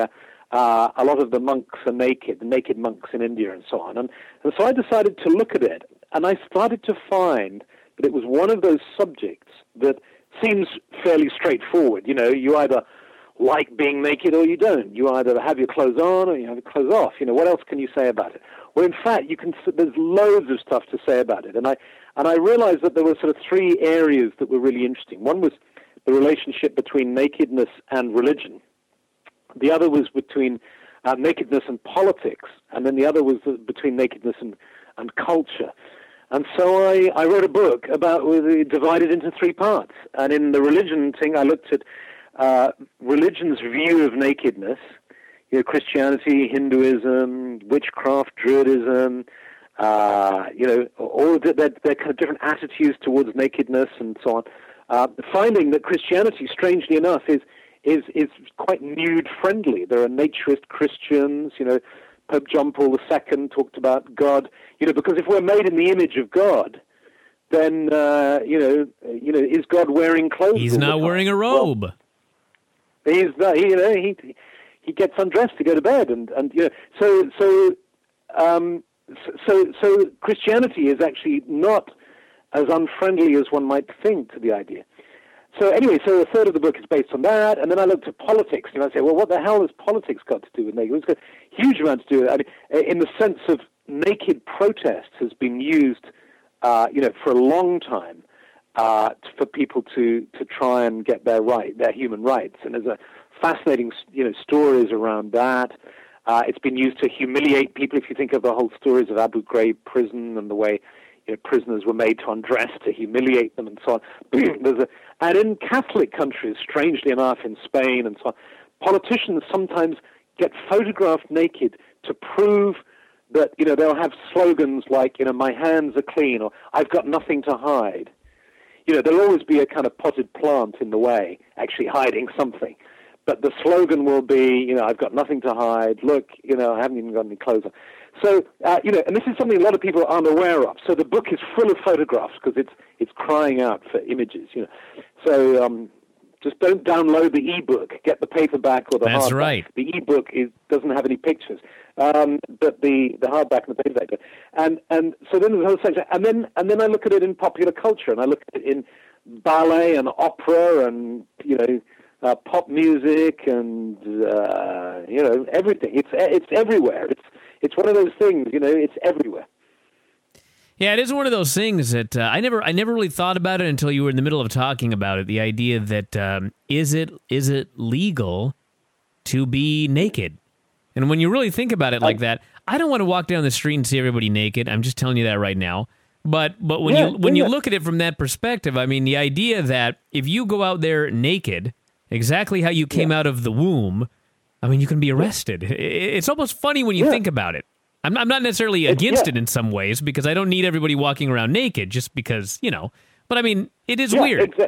uh, a lot of the monks are naked, the naked monks in India and so on. And, and so I decided to look at it, and I started to find that it was one of those subjects that seems fairly straightforward. You know, you either like being naked or you don't. You either have your clothes on or you have your clothes off. You know, what else can you say about it? Well, in fact, you can. There's loads of stuff to say about it, and I and I realized that there were sort of three areas that were really interesting. One was the relationship between nakedness and religion. The other was between uh, nakedness and politics, and then the other was between nakedness and, and culture. And so I, I wrote a book about divided into three parts. And in the religion thing, I looked at uh, religion's view of nakedness, you know, Christianity, Hinduism, witchcraft, Druidism, uh, you know, all of their, their kind of different attitudes towards nakedness and so on. Uh, finding that Christianity, strangely enough, is is is quite nude friendly. There are naturist Christians, you know. Pope John Paul the Second talked about God, you know, because if we're made in the image of God, then uh, you know, you know, is God wearing clothes? He's not wearing a robe. Well, he's not. You know, he he gets undressed to go to bed, and, and you know, so so um, so so Christianity is actually not as unfriendly as one might think to the idea. So anyway, so a third of the book is based on that, and then I looked at politics, and I say, well, what the hell has politics got to do with naked? It's got a huge amount to do with it. I mean, in the sense of naked protest has been used, uh, you know, for a long time uh, for people to, to try and get their right, their human rights, and there's a fascinating, you know, stories around that. Uh, it's been used to humiliate people. If you think of the whole stories of Abu Ghraib prison and the way, you know, prisoners were made to undress to humiliate them and so on. There's a, and in Catholic countries, strangely enough, in Spain and so on, politicians sometimes get photographed naked to prove that, you know, they'll have slogans like, you know, my hands are clean, or I've got nothing to hide. You know, there'll always be a kind of potted plant in the way, actually hiding something. But the slogan will be, you know, I've got nothing to hide. Look, you know, I haven't even got any clothes on. So, uh, you know, and this is something a lot of people aren't aware of. So the book is full of photographs because it's it's crying out for images, you know. So um, just don't download the e-book. Get the paperback or the That's hardback. That's right. The e-book is, doesn't have any pictures, um, but the, the hardback and the paperback. And and so then there's a whole section. And then, and then I look at it in popular culture, and I look at it in ballet and opera and, you know, Uh, pop music and uh, you know, everything. It's it's everywhere. It's it's one of those things. You know, it's everywhere. Yeah, it is one of those things that uh, I never I never really thought about it until you were in the middle of talking about it. The idea that um, is it is it legal to be naked? And when you really think about it like that, I don't want to walk down the street and see everybody naked. I'm just telling you that right now. But but when yeah, you when yeah. you look at it from that perspective, I mean, the idea that if you go out there naked, exactly how you came yeah. out of the womb, I mean, you can be arrested. It's almost funny when you yeah. think about it. I'm, I'm not necessarily against yeah. it in some ways, because I don't need everybody walking around naked just because, you know. But, I mean, it is yeah, weird. Exa-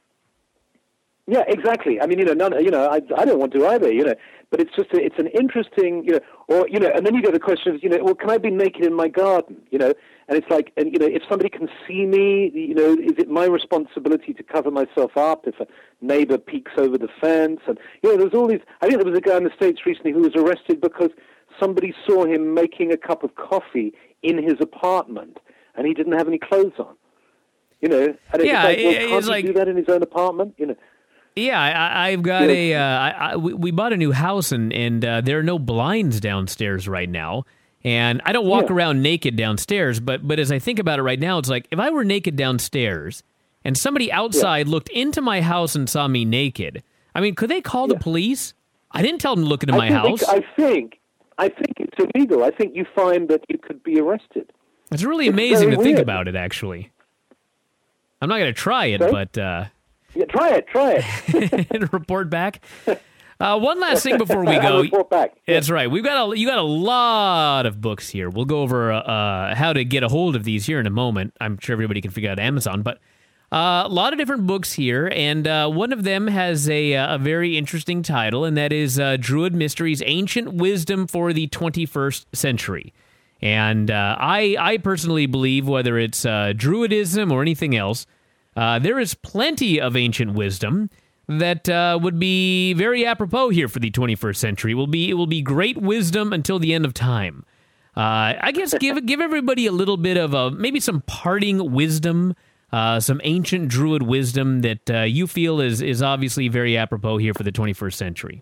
yeah, exactly. I mean, you know, none, you know, I, I don't want to either, you know. But it's just, a, it's an interesting, you know, or, you know, and then you get the question of, you know, well, can I be naked in my garden, you know? And it's like, and you know, if somebody can see me, you know, is it my responsibility to cover myself up if a neighbor peeks over the fence? And, you know, there's all these, I think there was a guy in the States recently who was arrested because somebody saw him making a cup of coffee in his apartment and he didn't have any clothes on. You know, and it's yeah, like, well, it, can't it's he like, do that in his own apartment? You know. Yeah, I, I've got a, uh, I, I, we, we bought a new house and, and uh, there are no blinds downstairs right now. And I don't walk yeah. around naked downstairs, but but as I think about it right now, it's like, if I were naked downstairs and somebody outside yeah. looked into my house and saw me naked, I mean, could they call yeah. the police? I didn't tell them to look into my I house. Think, I think I think it's illegal. I think you find that you could be arrested. It's really it's amazing to weird. think about it, actually. I'm not going to try it, Sorry? but... Uh, yeah, try it, try it. and report back. Uh, one last thing before we go. report back. Yeah. That's right. We've got a you got a lot of books here. We'll go over uh, how to get a hold of these here in a moment. I'm sure everybody can figure out Amazon, but uh, a lot of different books here, and uh, one of them has a a very interesting title, and that is uh, Druid Mysteries: Ancient Wisdom for the twenty-first Century. And uh, I I personally believe, whether it's uh, Druidism or anything else, uh, there is plenty of ancient wisdom that uh, would be very apropos here for the twenty-first century. It will be, it will be great wisdom until the end of time. Uh, I guess give give everybody a little bit of a, maybe some parting wisdom, uh, some ancient Druid wisdom that uh, you feel is, is obviously very apropos here for the twenty-first century.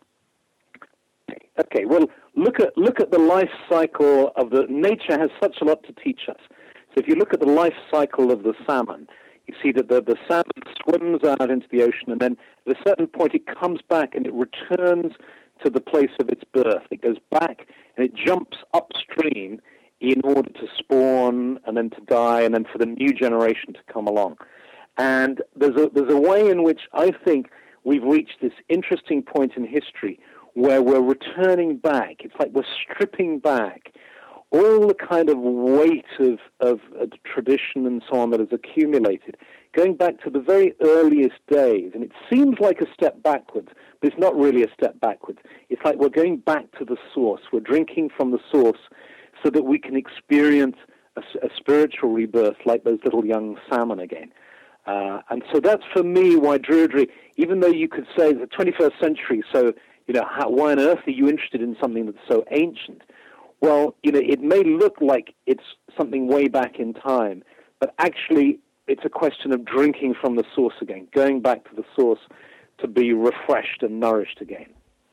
Okay, well, look at look at the life cycle of the, nature has such a lot to teach us. So if you look at the life cycle of the salmon, you see that the, the salmon swims out into the ocean, and then at a certain point it comes back and it returns to the place of its birth. It goes back and it jumps upstream in order to spawn and then to die and then for the new generation to come along. And there's a, there's a way in which I think we've reached this interesting point in history where we're returning back. It's like we're stripping back all the kind of weight of, of, of tradition and so on that has accumulated, going back to the very earliest days. And it seems like a step backwards, but it's not really a step backwards. It's like we're going back to the source. We're drinking from the source so that we can experience a, a spiritual rebirth like those little young salmon again. Uh, and so that's, for me, why Druidry, even though you could say the twenty-first century, so, you know, how, why on earth are you interested in something that's so ancient? Well, you know, it may look like it's something way back in time, but actually it's a question of drinking from the source again, going back to the source to be refreshed and nourished again.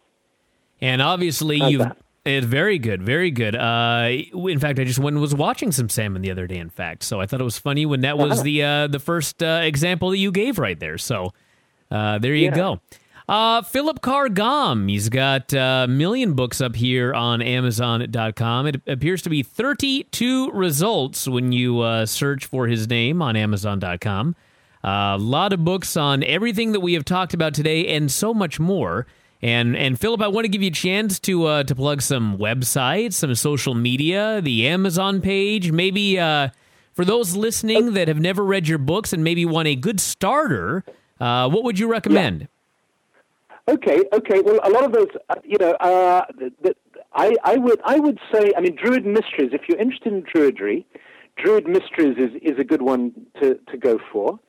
And obviously How's you've... that? It's very good, very good. Uh, in fact, I just went and was watching some salmon the other day, in fact, so I thought it was funny when that was the uh, the first uh, example that you gave right there. So uh, there you Yeah. go. Uh, Philip Carr Gomm, he's got a million books up here on Amazon dot com. It appears to be thirty-two results when you uh, search for his name on Amazon dot com. Uh, a lot of books on everything that we have talked about today and so much more. And and Philip, I want to give you a chance to uh, to plug some websites, some social media, the Amazon page, maybe uh, for those listening that have never read your books and maybe want a good starter, uh, what would you recommend? Yeah. Okay, okay. Well, a lot of those, uh, you know, uh, the, the, I, I would I would say, I mean, Druid Mysteries, if you're interested in Druidry, Druid Mysteries is, is a good one to, to go for.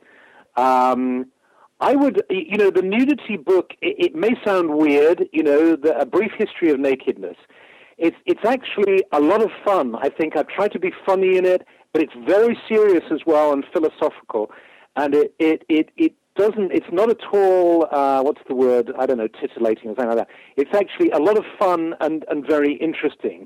Um I would, you know, the nudity book, it, it may sound weird, you know, the, A Brief History of Nakedness. It's it's actually a lot of fun. I think I've tried to be funny in it, but it's very serious as well and philosophical. And it, it, it, it doesn't, it's not at all, uh, what's the word, I don't know, titillating or something like that. It's actually a lot of fun and, and very interesting.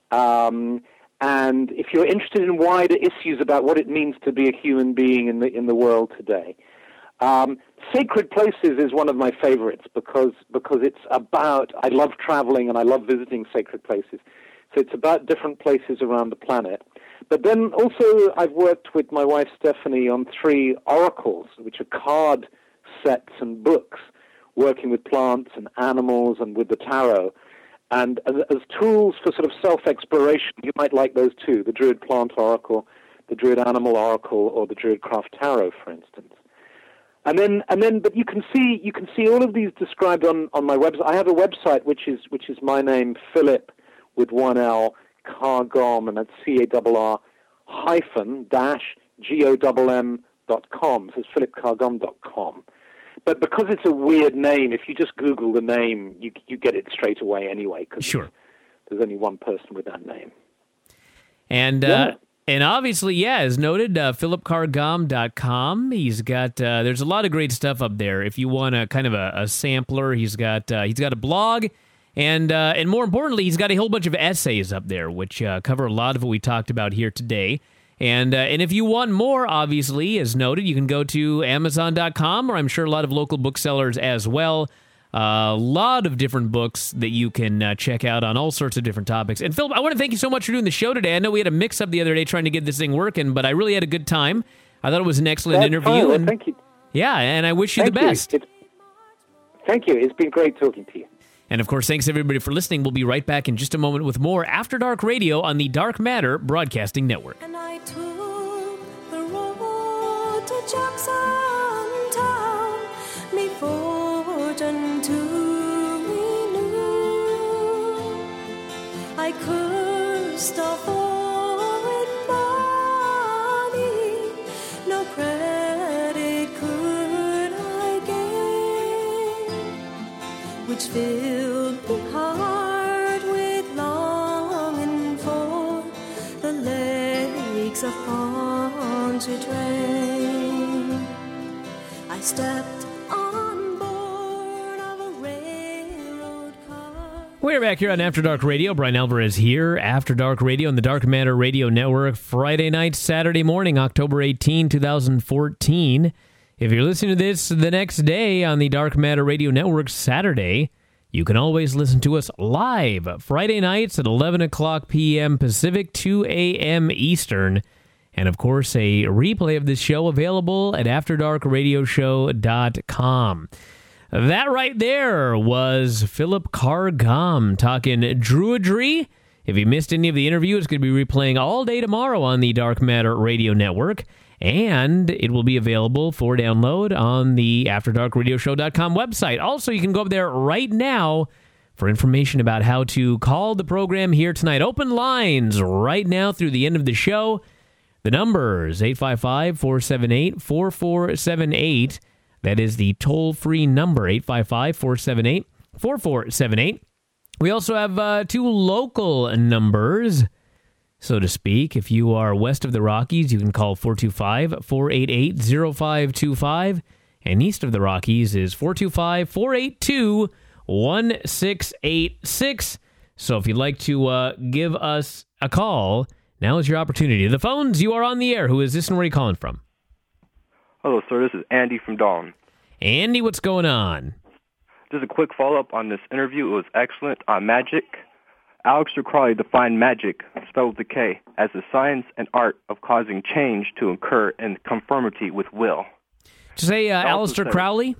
Um, and if you're interested in wider issues about what it means to be a human being in the in the world today, Um, Sacred Places is one of my favorites because because it's about, I love traveling and I love visiting sacred places. So it's about different places around the planet. But then also I've worked with my wife Stephanie on three oracles, which are card sets and books, working with plants and animals and with the tarot. And as, as tools for sort of self-exploration, you might like those too, the Druid Plant Oracle, the Druid Animal Oracle, or the Druid Craft Tarot, for instance. And then, and then, but you can see, you can see all of these described on, on my website. I have a website which is which is my name, Philip with one L, Carr Gomm, and that's C A R R hyphen dash G O M M dot com. So it's philip carr gomm dot com. But because it's a weird name, if you just Google the name, you you get it straight away anyway. Cause sure. There's only one person with that name. And. Yeah. Uh And obviously, yeah, as noted, uh, philip carr gomm dot com. He's got uh, there's a lot of great stuff up there. If you want a kind of a, a sampler, he's got uh, he's got a blog, and uh, and more importantly, he's got a whole bunch of essays up there, which uh, cover a lot of what we talked about here today. And uh, and if you want more, obviously, as noted, you can go to amazon dot com, or I'm sure a lot of local booksellers as well. A uh, lot of different books that you can uh, check out on all sorts of different topics. And Philip, I want to thank you so much for doing the show today. I know we had a mix-up the other day trying to get this thing working, but I really had a good time. I thought it was an excellent That's interview. fine. Well, and, thank you. Yeah, and I wish you thank the best. You. It's, thank you. It's been great talking to you. And, of course, thanks everybody for listening. We'll be right back in just a moment with more After Dark Radio on the Dark Matter Broadcasting Network. And I took the road to Jackson Town before to I cursed the foreign money, no credit could I gain. which filled me heart with longing for the lakes of Pontchartrain. I stepped on board of a railroad car. We're back here on After Dark Radio. Brian Alvarez here, After Dark Radio on the Dark Matter Radio Network. Friday night, Saturday morning, October eighteenth, twenty fourteen. If you're listening to this the next day on the Dark Matter Radio Network Saturday, you can always listen to us live Friday nights at eleven o'clock p.m. Pacific, two a.m. Eastern. And, of course, a replay of this show available at after dark radio show dot com. That right there was Philip Carr-Gomm talking Druidry. If you missed any of the interview, it's going to be replaying all day tomorrow on the Dark Matter Radio Network. And it will be available for download on the after dark radio show dot com website. Also, you can go up there right now for information about how to call the program here tonight. Open lines right now through the end of the show. The number is eight five five, four seven eight, four four seven eight. That is the toll-free number, eight five five, four seven eight, four four seven eight. We also have uh, two local numbers, so to speak. If you are west of the Rockies, you can call four two five, four eight eight, zero five two five. And east of the Rockies is four two five, four eight two, one six eight six. So if you'd like to uh, give us a call, now is your opportunity. The phones, you are on the air. Who is this and where are you calling from? Hello, sir. This is Andy from Dalton. Andy, what's going on? Just a quick follow-up on this interview. It was excellent on magic. Aleister Crowley defined magic, spelled with a K, as the science and art of causing change to occur in conformity with will. Did you say uh, Aleister Crowley?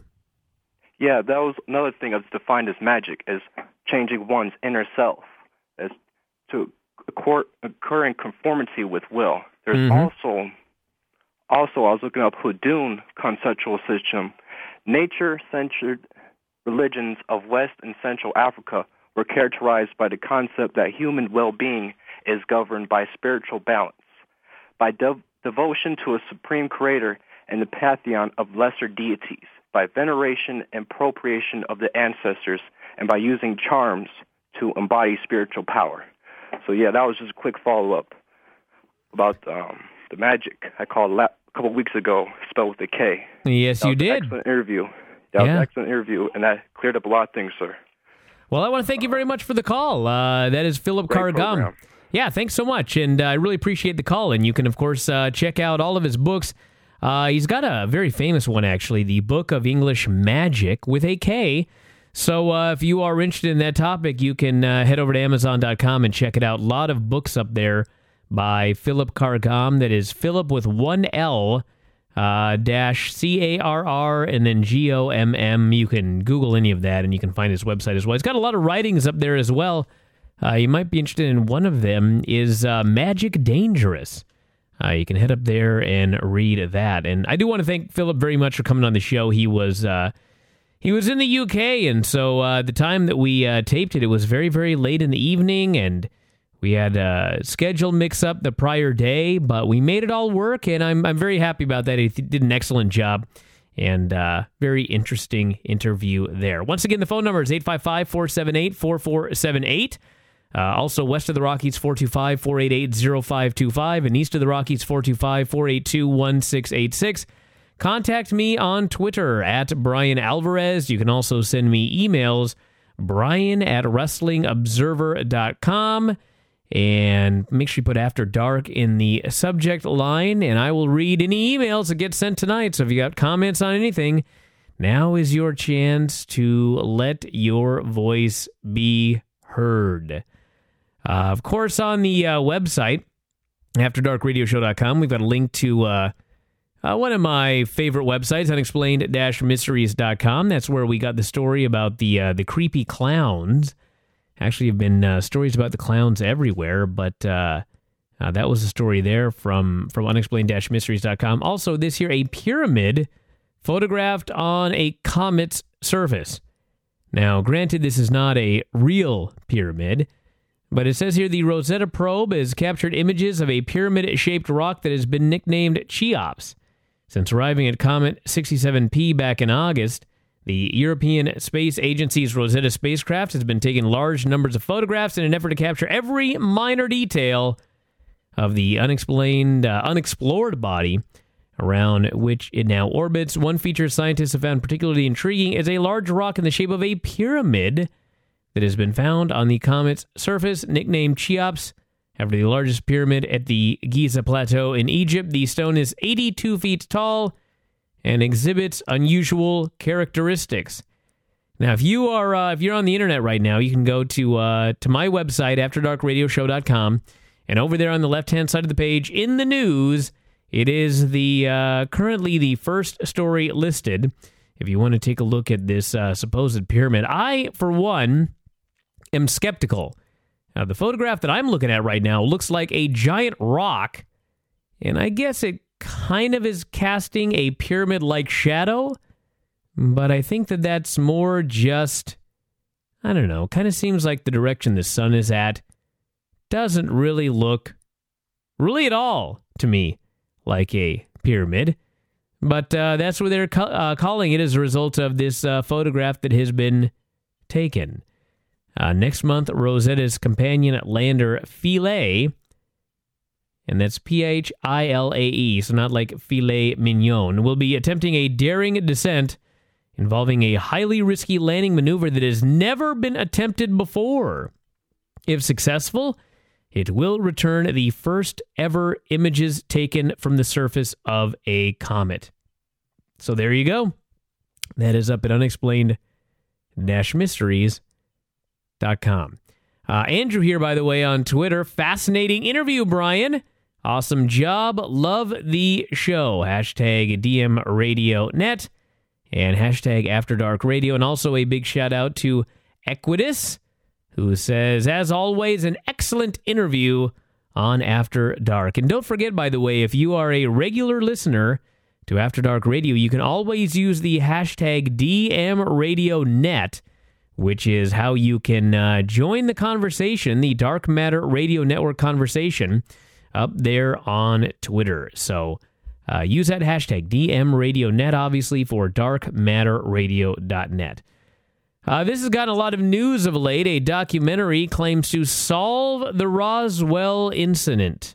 Yeah, that was another thing that's defined as magic, as changing one's inner self, as to occur, occur in conformity with will. There's mm-hmm. also... Also, I was looking up Hudun conceptual system. Nature-centered religions of West and Central Africa were characterized by the concept that human well-being is governed by spiritual balance, by de- devotion to a supreme creator and the pantheon of lesser deities, by veneration and appropriation of the ancestors, and by using charms to embody spiritual power. So, yeah, that was just a quick follow-up about um, the magic I called la- a couple weeks ago, spelled with a K. Yes, that you was did. An excellent interview. That yeah. was an excellent interview, and that cleared up a lot of things, sir. Well, I want to thank you very much for the call. Uh, that is Philip Carr-Gomm. Yeah, thanks so much, and uh, I really appreciate the call. And you can, of course, uh, check out all of his books. Uh, he's got a very famous one, actually, the Book of English Magic with a K. So uh, if you are interested in that topic, you can uh, head over to amazon dot com and check it out. A lot of books up there by Philip Carr-Gomm. That is Philip with one L, uh, dash C A R R, and then G O M M. You can Google any of that, and you can find his website as well. He's got a lot of writings up there as well. Uh, you might be interested in one of them is uh, Magic Dangerous. Uh, you can head up there and read that. And I do want to thank Philip very much for coming on the show. He was uh, he was in the U K, and so uh, the time that we uh, taped it, it was very, very late in the evening, and we had a schedule mix-up the prior day, but we made it all work, and I'm I'm very happy about that. He th- did an excellent job, and uh, very interesting interview there. Once again, the phone number is eight five five, four seven eight, four four seven eight. Uh, also, west of the Rockies, four two five, four eight eight, zero five two five, and east of the Rockies, four two five, four eight two, one six eight six. Contact me on Twitter, at Brian Alvarez. You can also send me emails, brian at wrestling observer dot com. And make sure you put After Dark in the subject line, and I will read any emails that get sent tonight. So if you got comments on anything, now is your chance to let your voice be heard. Uh, of course, on the uh, website, after dark radio show dot com, we've got a link to uh, uh, one of my favorite websites, unexplained dash mysteries dot com. That's where we got the story about the uh, the creepy clowns. Actually, have been uh, stories about the clowns everywhere, but uh, uh, that was a story there from, from unexplained dash mysteries dot com. Also, this year, a pyramid photographed on a comet's surface. Now, granted, this is not a real pyramid, but it says here the Rosetta probe has captured images of a pyramid-shaped rock that has been nicknamed Cheops. Since arriving at Comet sixty-seven P back in August, The European Space Agency's Rosetta spacecraft has been taking large numbers of photographs in an effort to capture every minor detail of the unexplained, uh, unexplored body around which it now orbits. One feature scientists have found particularly intriguing is a large rock in the shape of a pyramid that has been found on the comet's surface, nicknamed Cheops, after the largest pyramid at the Giza Plateau in Egypt. The stone is eighty-two feet tall and exhibits unusual characteristics. Now, if you are uh, if you're on the internet right now, you can go to uh, to my website, after dark radio show dot com, and over there on the left-hand side of the page, in the news, it is the uh, currently the first story listed. If you want to take a look at this uh, supposed pyramid, I, for one, am skeptical. Now, the photograph that I'm looking at right now looks like a giant rock, and I guess it kind of is casting a pyramid-like shadow, but I think that that's more just, I don't know, kind of seems like the direction the sun is at doesn't really look, really at all, to me, like a pyramid. But uh, that's what they're ca- uh, calling it as a result of this uh, photograph that has been taken. Uh, next month, Rosetta's companion lander Philae, and that's P H I L A E, so not like filet mignon, will be attempting a daring descent involving a highly risky landing maneuver that has never been attempted before. If successful, it will return the first ever images taken from the surface of a comet. So there you go. That is up at unexplained dash mysteries dot com. Uh, Andrew here, by the way, on Twitter. Fascinating interview, Brian. Awesome job. Love the show. Hashtag D M Radio Net and hashtag After Dark Radio. And also a big shout out to Equitus, who says, as always, an excellent interview on After Dark. And don't forget, by the way, if you are a regular listener to After Dark Radio, you can always use the hashtag D M Radio Net, which is how you can uh, join the conversation, the Dark Matter Radio Network conversation, up there on Twitter. So uh, use that hashtag, D M Radio Net, obviously, for dark matter radio dot net. Uh, this has gotten a lot of news of late. A documentary claims to solve the Roswell incident.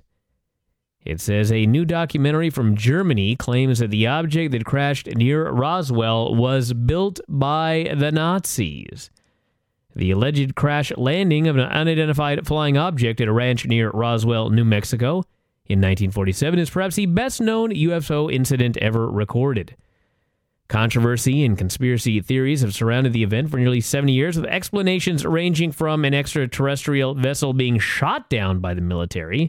It says a new documentary from Germany claims that the object that crashed near Roswell was built by the Nazis. The alleged crash landing of an unidentified flying object at a ranch near Roswell, New Mexico in nineteen forty-seven is perhaps the best-known U F O incident ever recorded. Controversy and conspiracy theories have surrounded the event for nearly seventy years, with explanations ranging from an extraterrestrial vessel being shot down by the military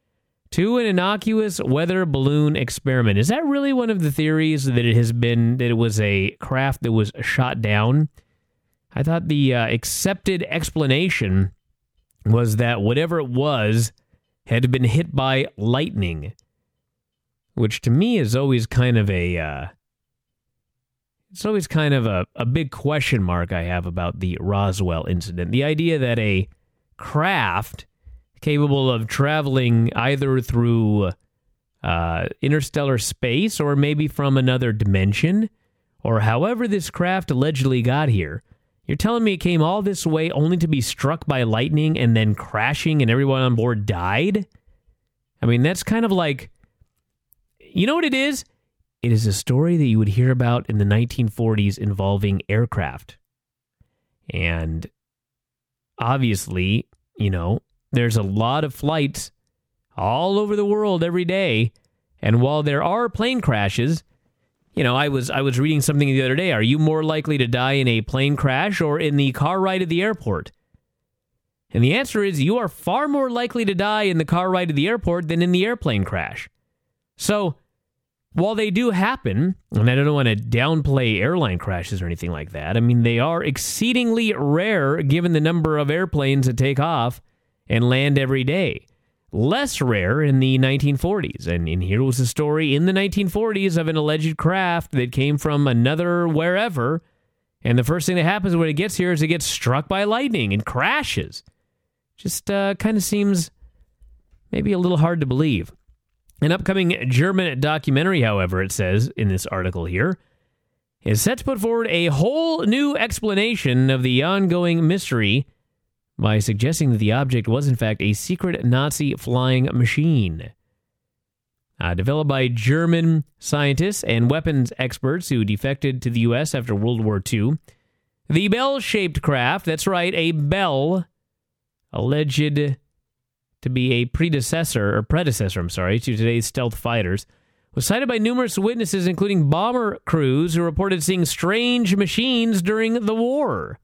to an innocuous weather balloon experiment. Is that really one of the theories, that it has been, that it was a craft that was shot down? I thought the uh, accepted explanation was that whatever it was had been hit by lightning, which to me is always kind of a, uh, it's always kind of a, a big question mark I have about the Roswell incident. The idea that a craft capable of traveling either through uh, interstellar space or maybe from another dimension, or however this craft allegedly got here, you're telling me it came all this way only to be struck by lightning and then crashing and everyone on board died? I mean, that's kind of like, you know what it is? It is a story that you would hear about in the nineteen forties involving aircraft. And obviously, you know, there's a lot of flights all over the world every day. And while there are plane crashes, you know, I was I was reading something the other day. Are you more likely to die in a plane crash or in the car ride at the airport? And the answer is you are far more likely to die in the car ride to the airport than in the airplane crash. So while they do happen, and I don't want to downplay airline crashes or anything like that, I mean, they are exceedingly rare given the number of airplanes that take off and land every day. Less rare in the nineteen forties. And, and here was a story in the nineteen forties of an alleged craft that came from another wherever, and the first thing that happens when it gets here is it gets struck by lightning and crashes. Just uh, kind of seems maybe a little hard to believe. An upcoming German documentary, however, it says in this article here, is set to put forward a whole new explanation of the ongoing mystery by suggesting that the object was in fact a secret Nazi flying machine. Uh, developed by German scientists and weapons experts who defected to the U S after World War Two, the bell-shaped craft, that's right, a bell, alleged to be a predecessor, or predecessor, I'm sorry, to today's stealth fighters, was cited by numerous witnesses, including bomber crews who reported seeing strange machines during the war.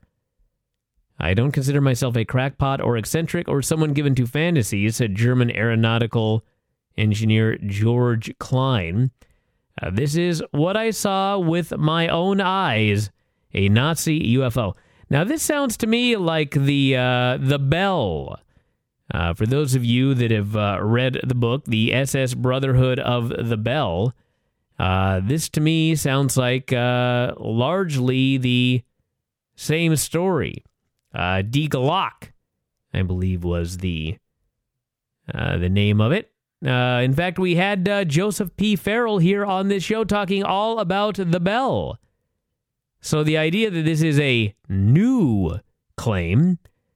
I don't consider myself a crackpot or eccentric or someone given to fantasies, said German aeronautical engineer George Klein. Uh, this is what I saw with my own eyes, a Nazi U F O. Now, this sounds to me like the uh, the Bell. Uh, for those of you that have uh, read the book, the S S Brotherhood of the Bell, uh, this to me sounds like uh, largely the same story. Uh, Die Glock, I believe, was the uh, the name of it. Uh, in fact, we had uh, Joseph P. Farrell here on this show talking all about the Bell. So the idea that this is a new claim,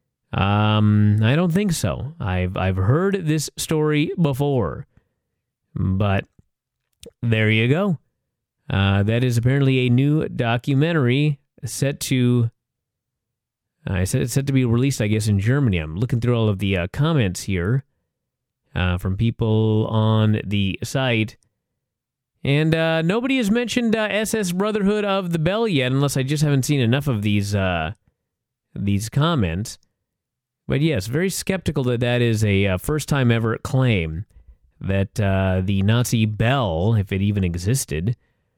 um, I don't think so. I've I've heard this story before, but there you go. Uh, that is apparently a new documentary set to uh, set set to be released, I guess, in Germany. I'm looking through all of the uh, comments here. Uh, from people on the site. And uh, nobody has mentioned uh, S S Brotherhood of the Bell yet, unless I just haven't seen enough of these uh, these comments. But yes, very skeptical that that is a uh, first-time ever claim that uh, the Nazi Bell, if it even existed,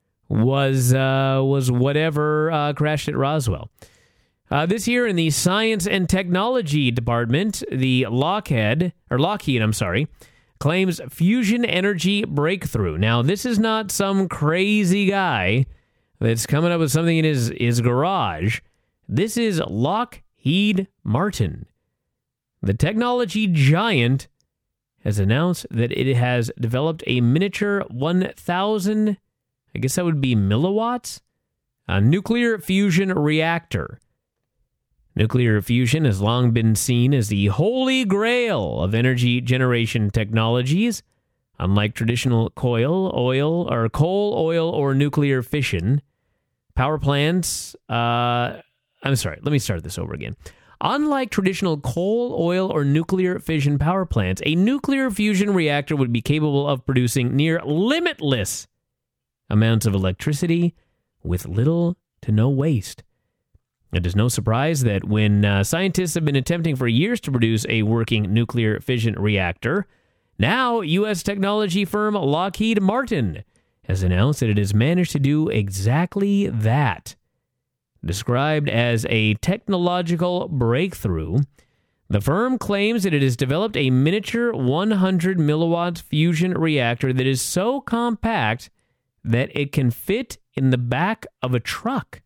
was, uh, was whatever uh, crashed at Roswell. Uh, this year in the Science and Technology Department, the Lockheed, or Lockheed, I'm sorry, claims fusion energy breakthrough. Now, this is not some crazy guy that's coming up with something in his, his garage. This is Lockheed Martin. The technology giant has announced that it has developed a miniature one thousand, I guess that would be milliwatts, a nuclear fusion reactor. Nuclear fusion has long been seen as the holy grail of energy generation technologies. Unlike traditional coal, oil, or coal, oil, or nuclear fission, power plants, uh, I'm sorry, let me start this over again. Unlike traditional coal, oil, or nuclear fission power plants, a nuclear fusion reactor would be capable of producing near limitless amounts of electricity with little to no waste. It is no surprise that when uh, scientists have been attempting for years to produce a working nuclear fission reactor, now U S technology firm Lockheed Martin has announced that it has managed to do exactly that. Described as a technological breakthrough, the firm claims that it has developed a miniature one hundred milliwatt fusion reactor that is so compact that it can fit in the back of a truck.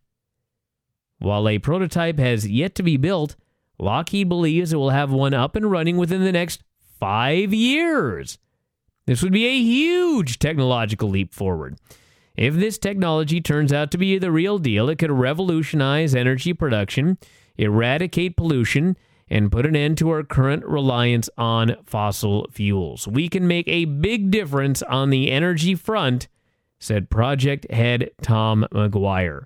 While a prototype has yet to be built, Lockheed believes it will have one up and running within the next five years. This would be a huge technological leap forward. If this technology turns out to be the real deal, it could revolutionize energy production, eradicate pollution, and put an end to our current reliance on fossil fuels. We can make a big difference on the energy front, said project head Tom McGuire.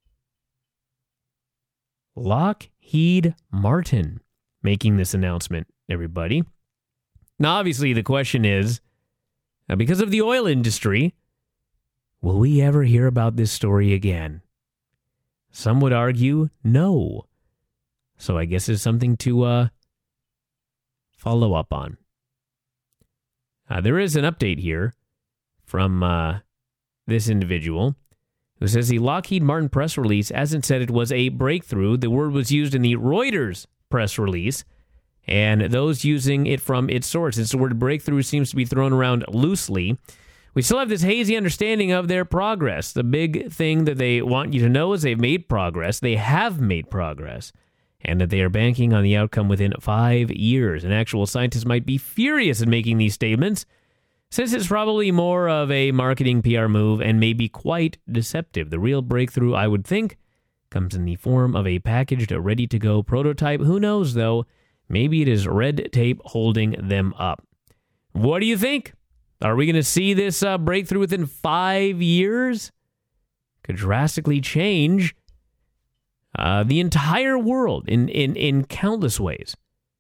Lockheed Martin making this announcement, everybody. Now, obviously, the question is, uh, because of the oil industry, will we ever hear about this story again? Some would argue no. So I guess it's something to uh, follow up on. Uh, there is an update here from uh, this individual who says the Lockheed Martin press release hasn't said it was a breakthrough. The word was used in the Reuters press release, and those using it from its source. Since the word breakthrough seems to be thrown around loosely, we still have this hazy understanding of their progress. The big thing that they want you to know is they've made progress. They have made progress, and that they are banking on the outcome within five years. And actual scientists might be furious at making these statements, Says it's probably more of a marketing P R move and may be quite deceptive. The real breakthrough, I would think, comes in the form of a packaged, ready-to-go prototype. Who knows, though? Maybe it is red tape holding them up. What do you think? Are we going to see this uh, breakthrough within five years? Could drastically change uh, the entire world in, in, in countless ways.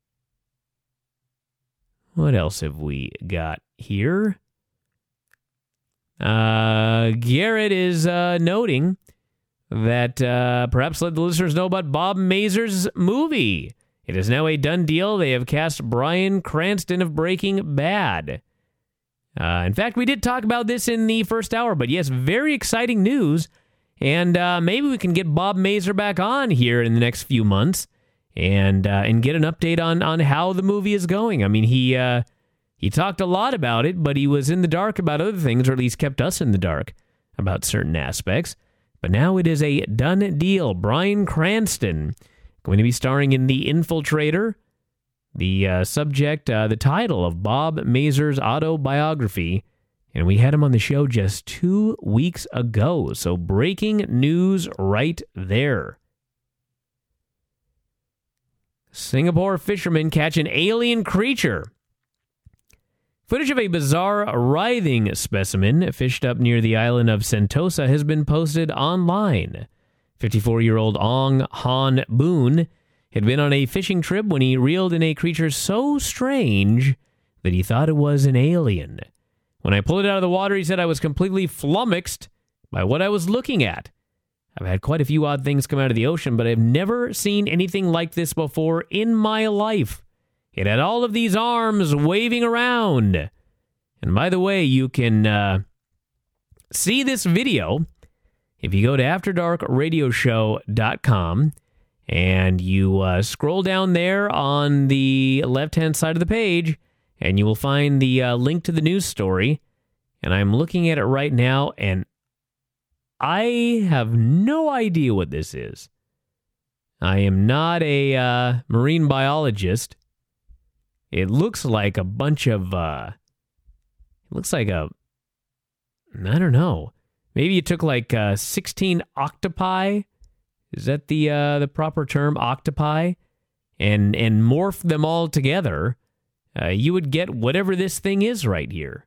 What else have we got here? Uh, Garrett is uh, noting that uh, perhaps let the listeners know about Bob Mazur's movie. It is now a done deal. They have cast Bryan Cranston of Breaking Bad. Uh, in fact, we did talk about this in the first hour, but yes, very exciting news. And uh, maybe we can get Bob Mazur back on here in the next few months and uh, and get an update on, on how the movie is going. I mean, he uh, he talked a lot about it, but he was in the dark about other things, or at least kept us in the dark about certain aspects. But now it is a done deal. Bryan Cranston going to be starring in The Infiltrator. The uh, subject, uh, the title of Bob Mazur's autobiography. And we had him on the show just two weeks ago. So breaking news right there. Singapore fishermen catch an alien creature. Footage of a bizarre writhing specimen fished up near the island of Sentosa has been posted online. fifty-four-year-old Ong Han Boon had been on a fishing trip when he reeled in a creature so strange that he thought it was an alien. When I pulled it out of the water, he said I was completely flummoxed by what I was looking at. I've had quite a few odd things come out of the ocean, but I've never seen anything like this before in my life. It had all of these arms waving around. And by the way, you can uh, see this video if you go to after dark radio show dot com and you uh, scroll down there on the left-hand side of the page, and you will find the uh, link to the news story. And I'm looking at it right now, and I have no idea what this is. I am not a uh, marine biologist. It looks like a bunch of, uh, it looks like a, I don't know. Maybe you took like uh, sixteen octopi. Is that the uh, the proper term, octopi? And and morph them all together. Uh, you would get whatever this thing is right here.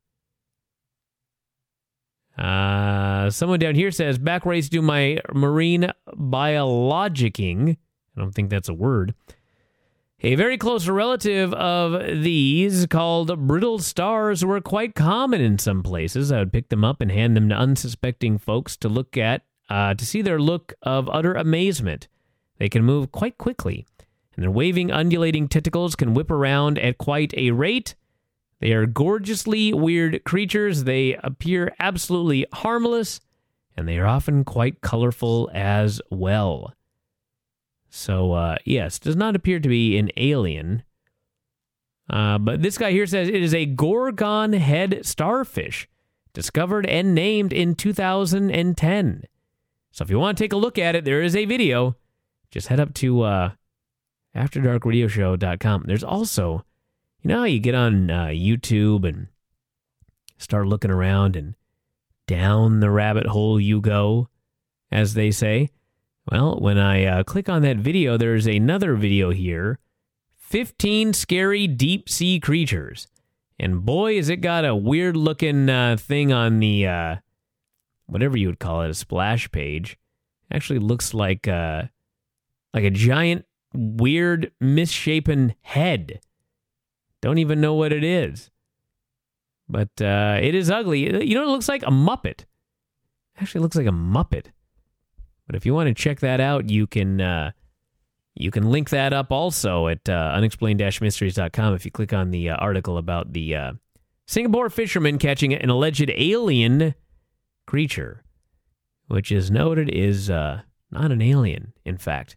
Uh, someone down here says, back where I used to do my marine biologicking. I don't think that's a word. A very close relative of these, called brittle stars, were quite common in some places. I would pick them up and hand them to unsuspecting folks to look at, uh, to see their look of utter amazement. They can move quite quickly, and their waving, undulating tentacles can whip around at quite a rate. They are gorgeously weird creatures. They appear absolutely harmless, and they are often quite colorful as well. So, uh, yes, does not appear to be an alien. Uh, but this guy here says it is a gorgon head starfish, discovered and named in two thousand ten. So if you want to take a look at it, there is a video. Just head up to uh, after dark radio show dot com. There's also, you know how you get on uh, YouTube and start looking around and down the rabbit hole you go, as they say? Well, when I uh, click on that video, there's another video here, fifteen scary deep-sea creatures. And boy, has it got a weird-looking uh, thing on the, uh, whatever you would call it, a splash page. Actually looks like, uh, like a giant, weird, misshapen head. Don't even know what it is. But uh, it is ugly. You know what it looks like? A Muppet. Actually, it looks like a Muppet. But if you want to check that out, you can uh, you can link that up also at uh, unexplained dash mysteries dot com if you click on the uh, article about the uh, Singapore fishermen catching an alleged alien creature, which is noted is uh, not an alien, in fact.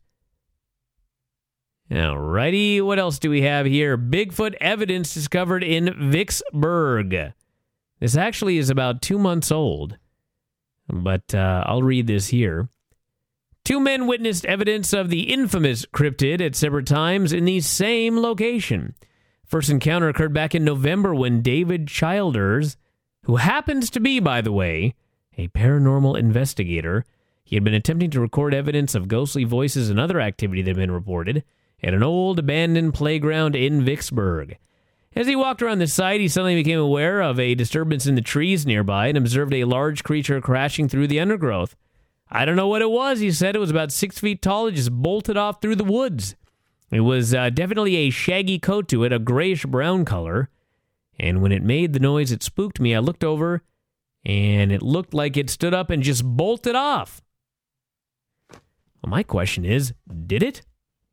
Alrighty, what else do we have here? Bigfoot evidence discovered in Vicksburg. This actually is about two months old, but uh, I'll read this here. Two men witnessed evidence of the infamous cryptid at separate times in the same location. First encounter occurred back in November when David Childers, who happens to be, by the way, a paranormal investigator, he had been attempting to record evidence of ghostly voices and other activity that had been reported at an old abandoned playground in Vicksburg. As he walked around the site, he suddenly became aware of a disturbance in the trees nearby and observed a large creature crashing through the undergrowth. I don't know what it was, he said. It was about six feet tall. It just bolted off through the woods. It was uh, definitely a shaggy coat to it, a grayish-brown color. And when it made the noise, it spooked me. I looked over, and it looked like it stood up and just bolted off. Well, my question is, did it?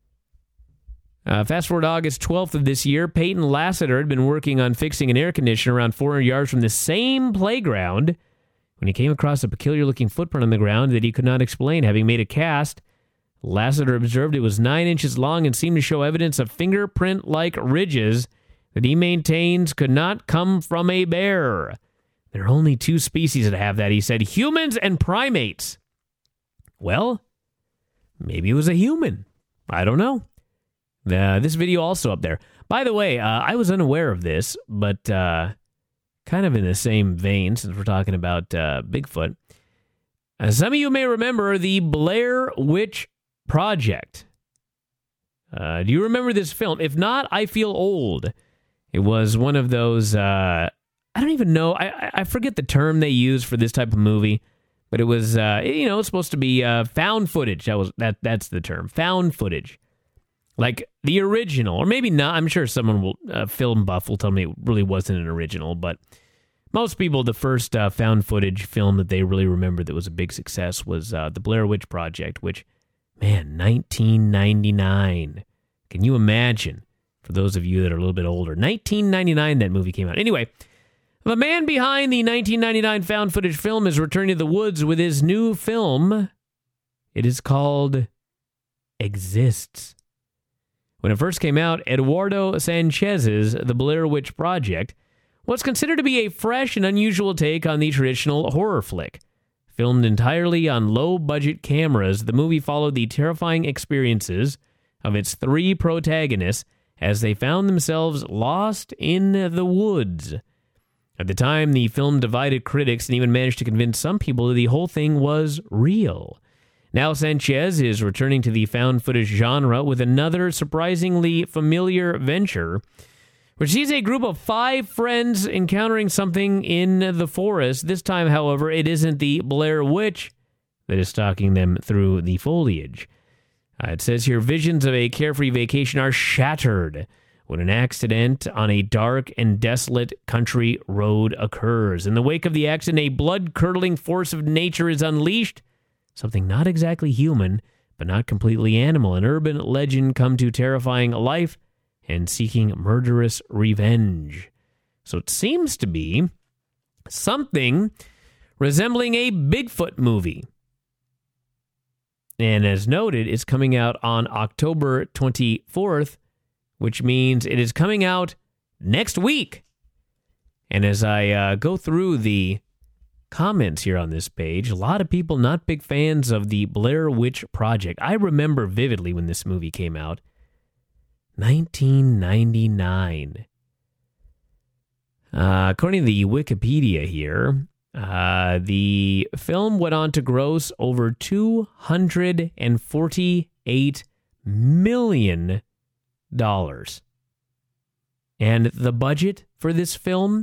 Uh, fast forward August twelfth of this year, Peyton Lassiter had been working on fixing an air conditioner around four hundred yards from the same playground when he came across a peculiar-looking footprint on the ground that he could not explain. Having made a cast, Lassiter observed it was nine inches long and seemed to show evidence of fingerprint-like ridges that he maintains could not come from a bear. There are only two species that have that, he said, humans and primates. Well, maybe it was a human. I don't know. Uh, this video also up there. By the way, uh, I was unaware of this, but uh, kind of in the same vein, since we're talking about uh, Bigfoot. Uh, some of you may remember the Blair Witch Project. Uh, do you remember this film? If not, I feel old. It was one of those, uh, I don't even know, I, I forget the term they use for this type of movie, but it was, uh, you know, it's supposed to be uh, found footage. That was that. That's the term, found footage. Like the original, or maybe not. I'm sure someone will, uh, film buff will tell me it really wasn't an original, but most people, the first uh, found footage film that they really remember that was a big success was uh, the Blair Witch Project, which, man, nineteen ninety-nine. Can you imagine? For those of you that are a little bit older, nineteen ninety-nine that movie came out. Anyway, the man behind the nineteen ninety-nine found footage film is returning to the woods with his new film. It is called Exists. When it first came out, Eduardo Sanchez's The Blair Witch Project was considered to be a fresh and unusual take on the traditional horror flick. Filmed entirely on low-budget cameras, the movie followed the terrifying experiences of its three protagonists as they found themselves lost in the woods. At the time, the film divided critics and even managed to convince some people that the whole thing was real. Now Sanchez is returning to the found footage genre with another surprisingly familiar venture, which sees a group of five friends encountering something in the forest. This time, however, it isn't the Blair Witch that is stalking them through the foliage. Uh, it says here, visions of a carefree vacation are shattered when an accident on a dark and desolate country road occurs. In the wake of the accident, a blood-curdling force of nature is unleashed. Something not exactly human, but not completely animal. An urban legend come to terrifying life and seeking murderous revenge. So it seems to be something resembling a Bigfoot movie. And as noted, it's coming out on October twenty-fourth, which means it is coming out next week. And as I uh, go through the comments here on this page, a lot of people not big fans of the Blair Witch Project. I remember vividly when this movie came out. nineteen ninety-nine. Uh, according to the Wikipedia here, uh, the film went on to gross over two hundred forty-eight million dollars. And the budget for this film,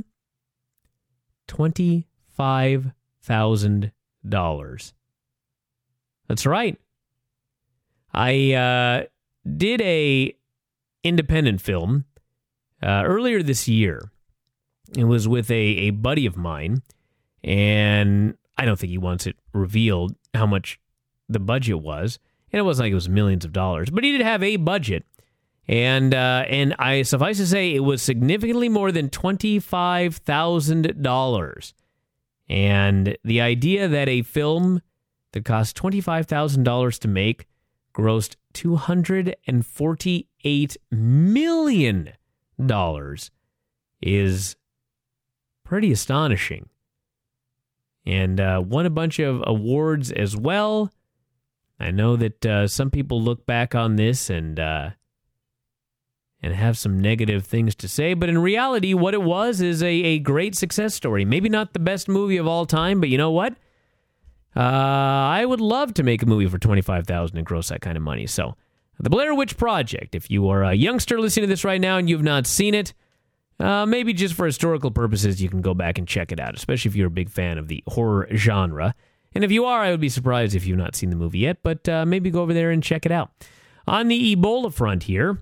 twenty-five thousand dollars. That's right. I uh, did a independent film uh, earlier this year. It was with a, a buddy of mine, and I don't think he wants it revealed how much the budget was. And it wasn't like it was millions of dollars, but he did have a budget. And uh, and I suffice to say, it was significantly more than twenty-five thousand dollars. And the idea that a film that cost twenty-five thousand dollars to make grossed two hundred forty-eight million dollars is pretty astonishing. And uh, won a bunch of awards as well. I know that uh, some people look back on this and uh, and have some negative things to say. But in reality, what it was is a, a great success story. Maybe not the best movie of all time, but you know what? Uh, I would love to make a movie for twenty-five thousand dollars and gross that kind of money. So, The Blair Witch Project. If you are a youngster listening to this right now and you've not seen it, uh, maybe just for historical purposes, you can go back and check it out, especially if you're a big fan of the horror genre. And if you are, I would be surprised if you've not seen the movie yet, but uh, maybe go over there and check it out. On the Ebola front here,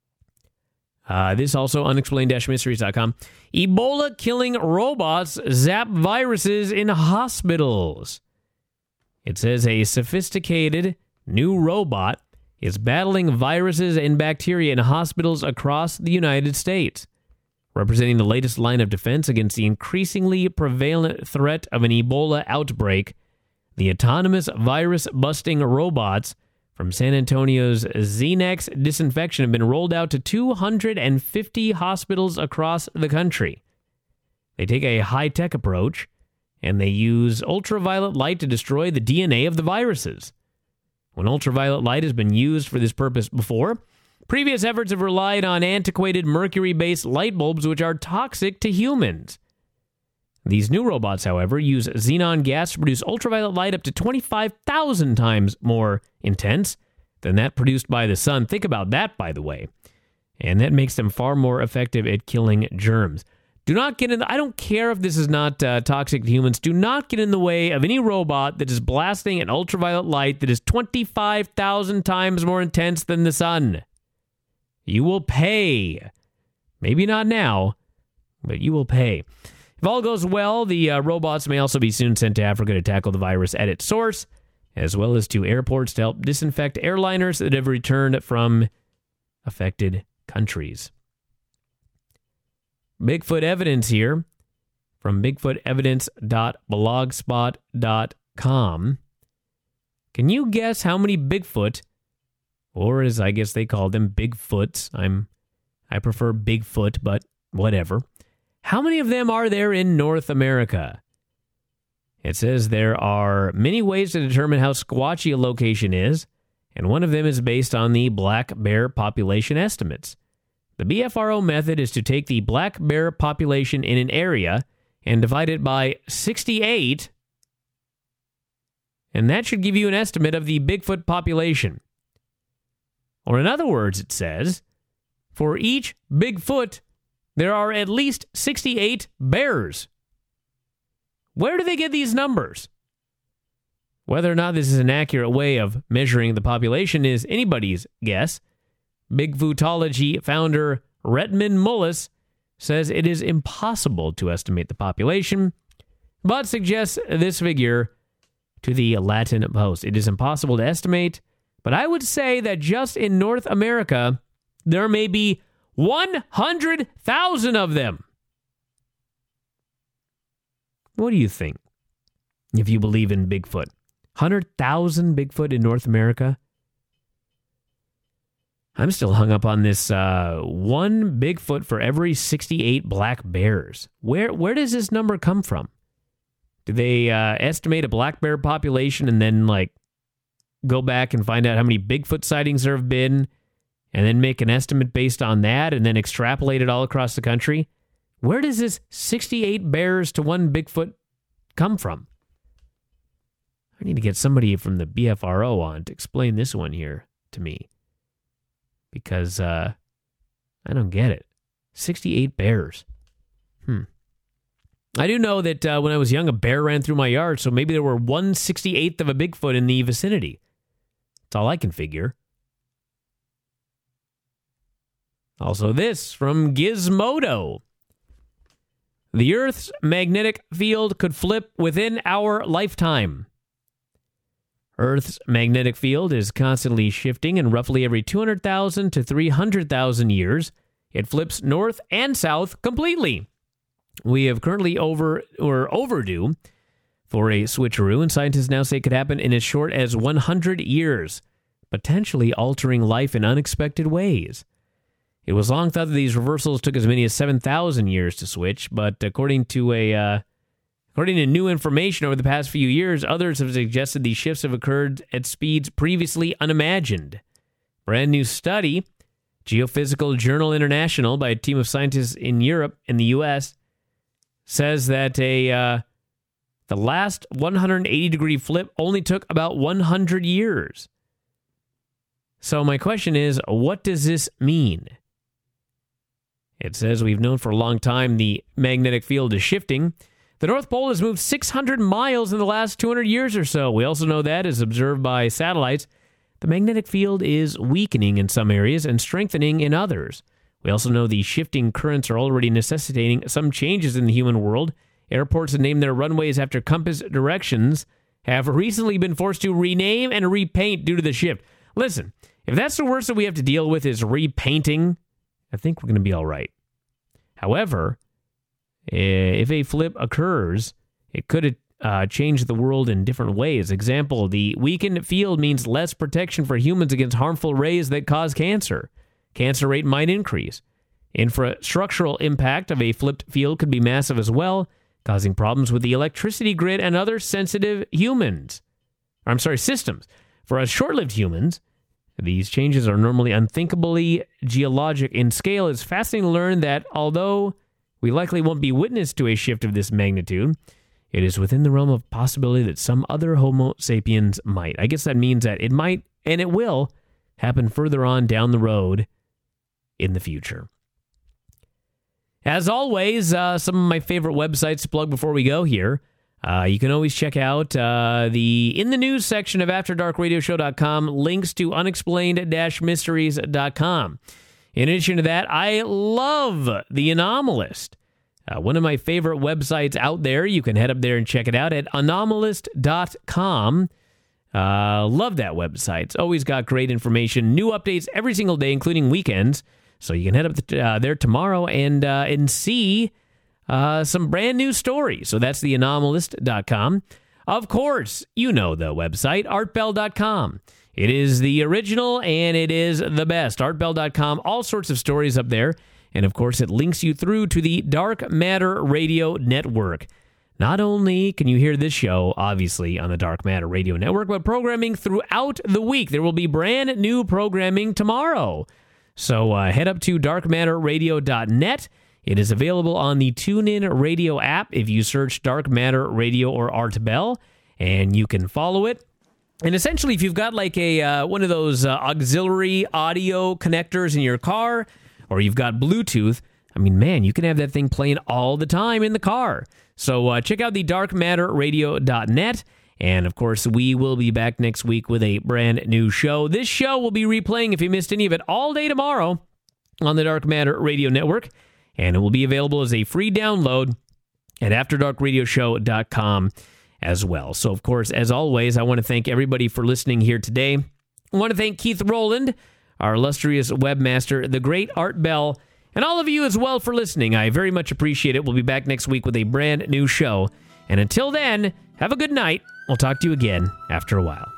uh, this also unexplained mysteries dot com. Ebola-killing robots zap viruses in hospitals. It says a sophisticated new robot is battling viruses and bacteria in hospitals across the United States, representing the latest line of defense against the increasingly prevalent threat of an Ebola outbreak. The autonomous virus-busting robots from San Antonio's Xenex Disinfection have been rolled out to two hundred fifty hospitals across the country. They take a high-tech approach, and they use ultraviolet light to destroy the D N A of the viruses. When ultraviolet light has been used for this purpose before, previous efforts have relied on antiquated mercury-based light bulbs which are toxic to humans. These new robots, however, use xenon gas to produce ultraviolet light up to twenty-five thousand times more intense than that produced by the sun. Think about that, by the way. And that makes them far more effective at killing germs. Do not get in the, I don't care if this is not uh, toxic to humans. Do not get in the way of any robot that is blasting an ultraviolet light that is twenty-five thousand times more intense than the sun. You will pay. Maybe not now, but you will pay. If all goes well, the uh, robots may also be soon sent to Africa to tackle the virus at its source, as well as to airports to help disinfect airliners that have returned from affected countries. Bigfoot evidence here from bigfoot evidence dot blogspot dot com. Can you guess how many Bigfoot, or as I guess they call them, Bigfoots? I'm, I prefer Bigfoot, but whatever. How many of them are there in North America? It says there are many ways to determine how squatchy a location is, and one of them is based on the black bear population estimates. The B F R O method is to take the black bear population in an area and divide it by sixty-eight, and that should give you an estimate of the Bigfoot population. Or in other words, it says, for each Bigfoot, there are at least sixty-eight bears. Where do they get these numbers? Whether or not this is an accurate way of measuring the population is anybody's guess. Bigfootology founder Retman Mullis says it is impossible to estimate the population, but suggests this figure to the Latin Post. It is impossible to estimate, but I would say that just in North America, there may be one hundred thousand of them. What do you think? If you believe in Bigfoot. one hundred thousand Bigfoot in North America? I'm still hung up on this uh, one Bigfoot for every sixty-eight black bears. Where where does this number come from? Do they uh, estimate a black bear population and then like go back and find out how many Bigfoot sightings there have been and then make an estimate based on that and then extrapolate it all across the country? Where does this sixty-eight bears to one Bigfoot come from? I need to get somebody from the B F R O on to explain this one here to me. Because uh, I don't get it. sixty-eight bears. Hmm. I do know that uh, when I was young, a bear ran through my yard, so maybe there were one sixty-eighth of a Bigfoot in the vicinity. That's all I can figure. Also this from Gizmodo. The Earth's magnetic field could flip within our lifetime. Earth's magnetic field is constantly shifting, and roughly every two hundred thousand to three hundred thousand years, it flips north and south completely. We have currently over or overdue for a switcheroo, and scientists now say it could happen in as short as one hundred years, potentially altering life in unexpected ways. It was long thought that these reversals took as many as seven thousand years to switch, but according to a uh, according to new information over the past few years, others have suggested these shifts have occurred at speeds previously unimagined. Brand new study Geophysical Journal International, by a team of scientists in Europe and the U S, says that a uh, the last one hundred eighty degree flip only took about one hundred years. So my question is, what does this mean? It says we've known for a long time the magnetic field is shifting. The North Pole has moved six hundred miles in the last two hundred years or so. We also know that, as observed by satellites, the magnetic field is weakening in some areas and strengthening in others. We also know the shifting currents are already necessitating some changes in the human world. Airports that name their runways after compass directions have recently been forced to rename and repaint due to the shift. Listen, if that's the worst that we have to deal with is repainting, I think we're going to be all right. However, if a flip occurs, it could uh, change the world in different ways. Example, the weakened field means less protection for humans against harmful rays that cause cancer. Cancer rate might increase. Infrastructural impact of a flipped field could be massive as well, causing problems with the electricity grid and other sensitive humans. I'm sorry, systems. For us short-lived humans, these changes are normally unthinkably geologic in scale. It's fascinating to learn that although we likely won't be witness to a shift of this magnitude, it is within the realm of possibility that some other Homo sapiens might. I guess that means that it might, and it will, happen further on down the road in the future. As always, uh, some of my favorite websites to plug before we go here. Uh, you can always check out uh, the In the News section of after dark radio show dot com, links to unexplained dash mysteries dot com. In addition to that, I love The Anomalist, uh, one of my favorite websites out there. You can head up there and check it out at anomalist dot com. Uh, love that website. It's always got great information, new updates every single day, including weekends. So you can head up the, uh, there tomorrow and uh, and see uh, some brand new stories. So that's the anomalist dot com. Of course, you know the website, art bell dot com. It is the original and it is the best. art bell dot com, all sorts of stories up there. And of course, it links you through to the Dark Matter Radio Network. Not only can you hear this show, obviously, on the Dark Matter Radio Network, but programming throughout the week. There will be brand new programming tomorrow. So uh, head up to dark matter radio dot net. It is available on the TuneIn Radio app if you search Dark Matter Radio or Art Bell, and you can follow it. And essentially, if you've got like a uh, one of those uh, auxiliary audio connectors in your car, or you've got Bluetooth, I mean, man, you can have that thing playing all the time in the car. So uh, check out the dark matter radio dot net. And, of course, we will be back next week with a brand new show. This show will be replaying, if you missed any of it, all day tomorrow on the Dark Matter Radio Network. And it will be available as a free download at after dark radio show dot com as well. So, of course, as always, I want to thank everybody for listening here today. I want to thank Keith Rowland, our illustrious webmaster, the great Art Bell, and all of you as well for listening. I very much appreciate it. We'll be back next week with a brand new show. And until then, have a good night. We'll talk to you again after a while.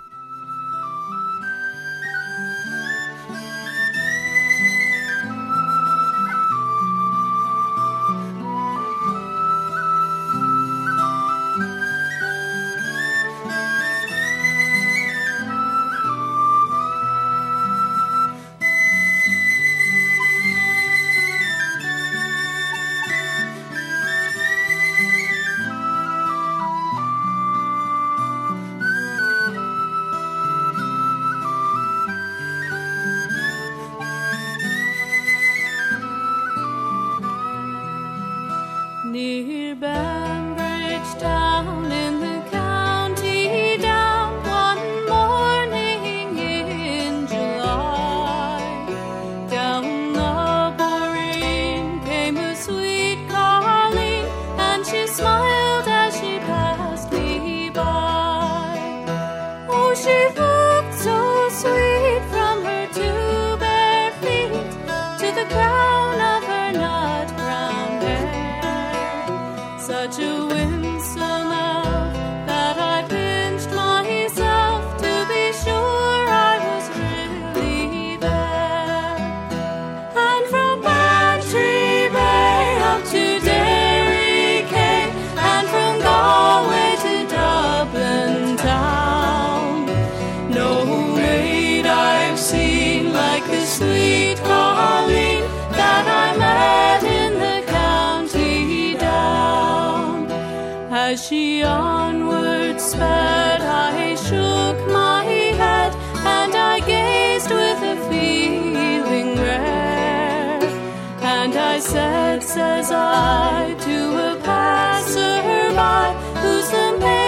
Near Banbridge Town in the county down one morning in July, down the Boreen came a sweet Colleen, and she smiled as she passed me by. Oh, she looked so sweet from her two bare feet to the crown of her nut brown hair. Such a winsome elf that I pinched myself to be sure I was really there. And from Bantry Bay up to Derry Quay, and from Galway to Dublin town, no maid I've seen like the sweet Colleen. said, says I, to a passerby, who's the man